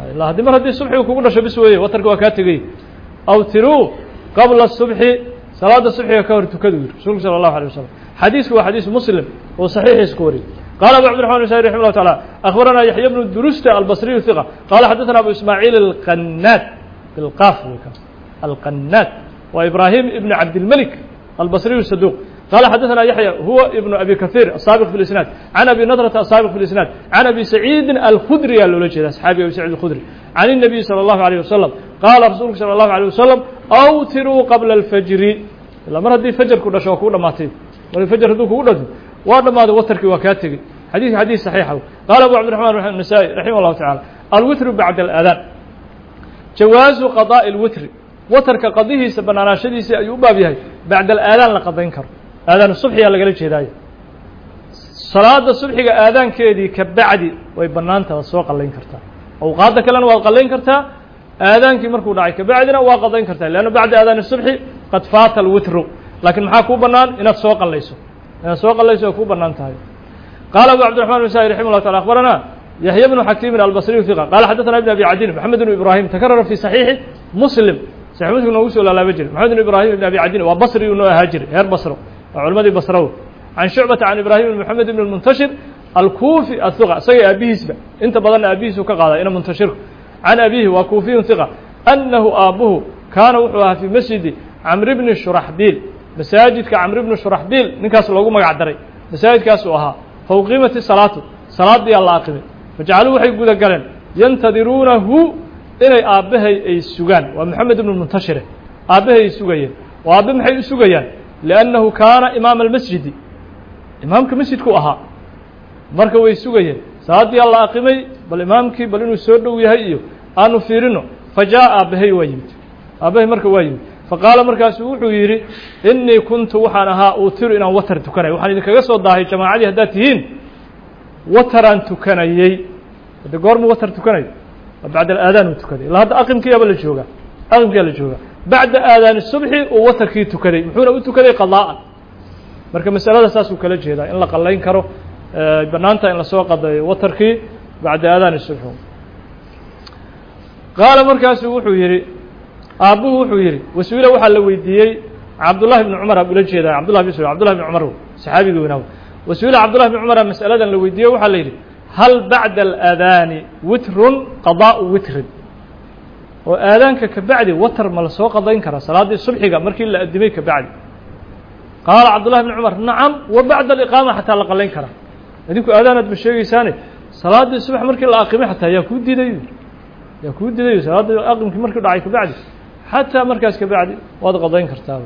ilaa haddii mar haddii subxiga kugu dhasho bis weeye watarka waa kaa tegey awtiruu qabla subxi salaada subxiga ka hor tukadu yiri rasuulku sala allahu alay wasalam xadiisku waa xadiis muslim oo saxiixiis ku wariyey قال أبو عبد الرحمن النسائي رحمه الله تعالى أخبرنا يحيى بن درست البصري ثقة قال حدثنا أبو إسماعيل القنات بالقاف القنات وإبراهيم ابن عبد الملك البصري الصدوق قال حدثنا يحيى هو ابن أبي كثير السابق في الإسناد عن أبي نضرة السابق في الإسناد عن أبي سعيد الخدري الولجي أصحابي أبي سعيد الخدري عن النبي صلى الله عليه وسلم قال رسولك صلى الله عليه وسلم أوتروا قبل الفجر لما ردي الفجر كنا شوكونا ماتي والفجر هذوك ولدوا وهذا ما وترك وكاتب حديث حديث صحيح قال أبو عبد الرحمن النسائي رحمه الله تعالى الوتر بعد الأذان جواز قضاء الوتر وترك قضيه سبنا شديس أيوبا بها بعد الأذان لقد ينكر أذان الصبح يلا قال شيء داي صلاة الصبح أذان كذي كبعدي ويبنانته السوق الله ينكرته أو قاعدة كلام والقل ينكرته أذان كمركو داعي كبعدنا وقضى ينكرته لأنه بعد أذان الصبح قد فات الوتر لكن محاكو بنان إن السوق الله يسوق إن السوق الله يسوق بنانته قال أبو عبد الرحمن النسائي رحمه الله تعالى أخبرنا يحيى بن حكيم البصري ثقة قال حدثنا ابن أبي عدين محمد بن إبراهيم تكرر في صحيح مسلم صحيح مسلم نووس ولا لا بجر محمد بن إبراهيم بن أبي عدين وبصري وهاجر هير بصره علماء بصره عن شعبة عن إبراهيم بن محمد بن المنتشر الكوفي الثقة سي أبيه سبع أنت بدلنا أبيه كقاضي إنه منتشر عن أبيه وكوفي ثقة أنه أبوه كان وحوها في مسجد عمرو بن شرحبيل مساجد كعمرو بن شرحبيل نكاس لوجو مقعدري مساجد كاسوها فوقيمة الصلاة صلاة دي الله أقيم فجعلوا وحي يقول قالن ينتظرونه إلى أبيه أي السجان ومحمد بن المنتشر أبيه السجيان وأبيه محي السجيان لأنه كان إمام المسجد إمام كمسجد كوها مركب السجيان صلاة دي الله أقيم بل إمامك بل إنه سود ويهيئ أنو فيرنه فجاء أبيه ويمت أبيه مركب ويمت فقال مركز وحيري إني كنت وحنها أوتر إن وتر تكني وحن إذا كجسوا ضاهي جماعة هداتين وتران تكني هذا قرم وتر تكني بعد الأذان تكني لا هذا أقيم كي قبل الجوجا أقيم كي قبل الجوجا بعد أذان الصبح ووتر كي تكني محونا وتكني قضاء مركز مسألة أساس وكلج هذا إن لا قلين كرو بنانتا إن السوق قضاء وتر كي بعد أذان الصبح قال مركز وحيري أبوه وحيري وسئل وحل ويديي عبد الله بن عمر أبو لجيدا عبد الله بن عبد الله بن عمر صحابي ذو وسئل عبد الله بن عمر مسألة لو ويديي وحل يري هل بعد الأذان وتر قضاء وتر وآذانك كبعد وتر ما لسوا قضاين كرا صلاة الصبح مركي إلا أدميك بعد قال عبد الله بن عمر نعم وبعد الإقامة حتى لقلين كرا هذيك آذانت بالشيء ثاني صلاة الصبح مركي الأقيمة حتى يكون دي دي يكون دي صلاة الأقيمة مركي دعيك بعد حتى مركز كبعد وهذا قضين كرتاب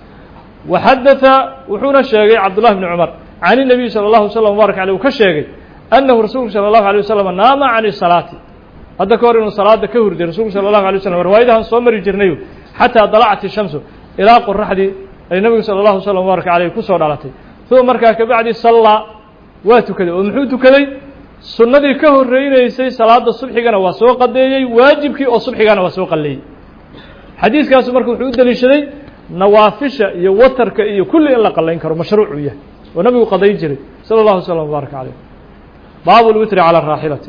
وحدث وحونا الشيخ عبد الله بن عمر عن النبي صلى الله عليه وسلم وبارك عليه وكشيخ أنه رسول صلى الله عليه وسلم نام عن الصلاة هذا كور إنه الصلاة كهر دي رسول صلى الله عليه وسلم وروايدها صومر الجرنيو حتى طلعت الشمس إلى قرحدي النبي صلى الله عليه وسلم وبارك عليه كسر علتي ثم مركز كبعد صلى واتكذا ومحوت كذي سنة كهر رينيسي صلاة الصبح كان وسوق الدي واجبك الصبح كان وسوق الليل حديث كاس مركو حدود دليشدي نوافشة iyo watarka iyo kulli in la qalayn karo mashruuc u yahay oo nabigu qaday jiray sallallahu alayhi wasallam baraka alayhi baabu al-witr ala ar-rahilati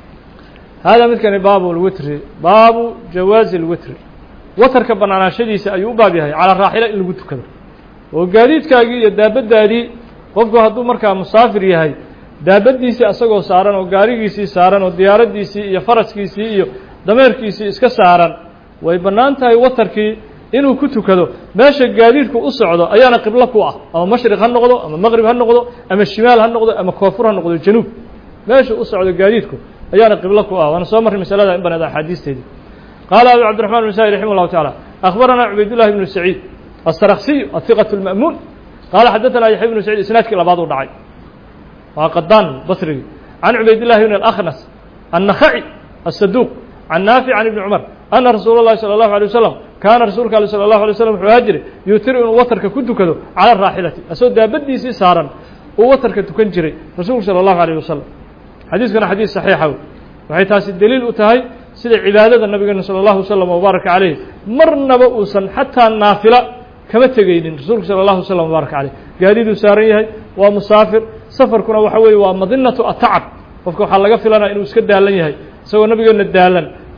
hada midkan baabu al-witr baabu jawaaz al-witr watarka banaanashadiisa ayuu baab yahay ala ar-rahila in lagu tukado oo gaadiidkaagi iyo daabadaadii qofku hadduu markaa musaafir yahay daabadiisii asagoo saaran oo gaarigiisii saaran oo diyaaradiisii iyo faraskiisii iyo dameerkiisii iska saaran way banaan tahay watarkii inuu ku tukado meesha gaadiidku u socdo ayaana qibla ku ah ama mashriq ha noqdo ama maghrib ha noqdo ama shimaal ha noqdo ama koonfur ha noqdo januub meesha u socdo gaadiidku ayaana qibla ku ah wana soo maray misalada in banada xadiisteedii qala abu abdurrahman bin sa'id rahimahullah ta'ala akhbarana ubaydullah ibn sa'id as-sarakhsi athiqatu al-ma'mun qala hadathana yahya ibn sa'id isnadki labaad u dhacay wa qadan basri an ubaydullah ibn al-akhnas an-nakhai as-saduq عن نافع عن ابن عمر أن رسول الله صلى الله عليه وسلم كان رسول الله صلى الله عليه وسلم حاجر يوتر وترك كنت كذو على الراحلة أسود بدي سارا وترك تكنجري رسول صلى الله عليه وسلم حديث كان حديث صحيح وحي تاس الدليل أتاهي سيد عبادة النبي صلى الله عليه وسلم وبارك عليه مرنا بؤسا حتى النافلة كما تجين رسول صلى الله عليه وسلم وبارك عليه قاديد ساريه ومسافر سفر كنا وحوي ومظنة التعب وفكوا حلقة فلنا إنه سكد دالن يهي سوى النبي قلنا دالن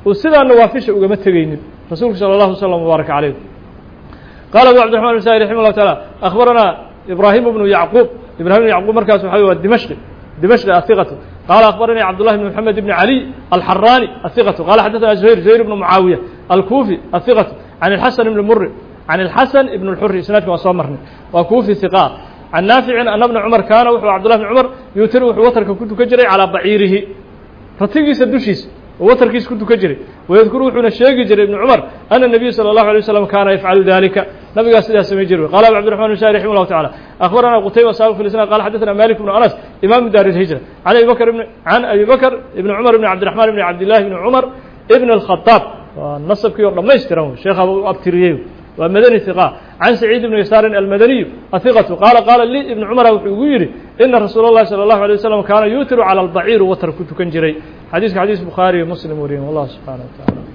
وسيدا نوافش وقام تجيني رسولك صلى الله عليه وسلم وبارك عليه. قال أبو عبد الرحمن النسائي رحمه الله تعالى أخبرنا إبراهيم بن يعقوب إبراهيم بن يعقوب مركز حيوة الدمشقي دمشق الثقة قال أخبرني عبد الله بن محمد بن علي الحراني الثقة قال حدثنا زهير زهير بن معاوية الكوفي الثقة عن الحسن بن المر عن الحسن بن الحر سنة وصامرني وكوفي ثقة عن نافع أن ابن عمر كان وحو عبد الله بن عمر يوتر وحوتر كنت كجري على بعيره فتيجي سدوشيس ووتركيس كنت كجري ويذكر وحنا الشيخ جري ابن عمر أن النبي صلى الله عليه وسلم كان يفعل ذلك نبي قال سيدنا سمي جري قال عبد الرحمن النسائي رحمه الله تعالى أخبرنا قتيبة سابق في الإسناد قال حدثنا مالك بن أنس إمام دار الهجرة عن أبي بكر بن عن أبي بكر ابن عمر بن عبد الرحمن بن عبد الله بن عمر ابن الخطاب والنصب كيور لما يشترون الشيخ أبو أبتريو ومدني ثقة عن سعيد بن يسار المدني الثقة قال قال لي ابن عمر وحويري إن رسول الله صلى الله عليه وسلم كان يوتر على البعير وتركته كنجري حديث حديث بخاري ومسلم ورين والله سبحانه وتعالى.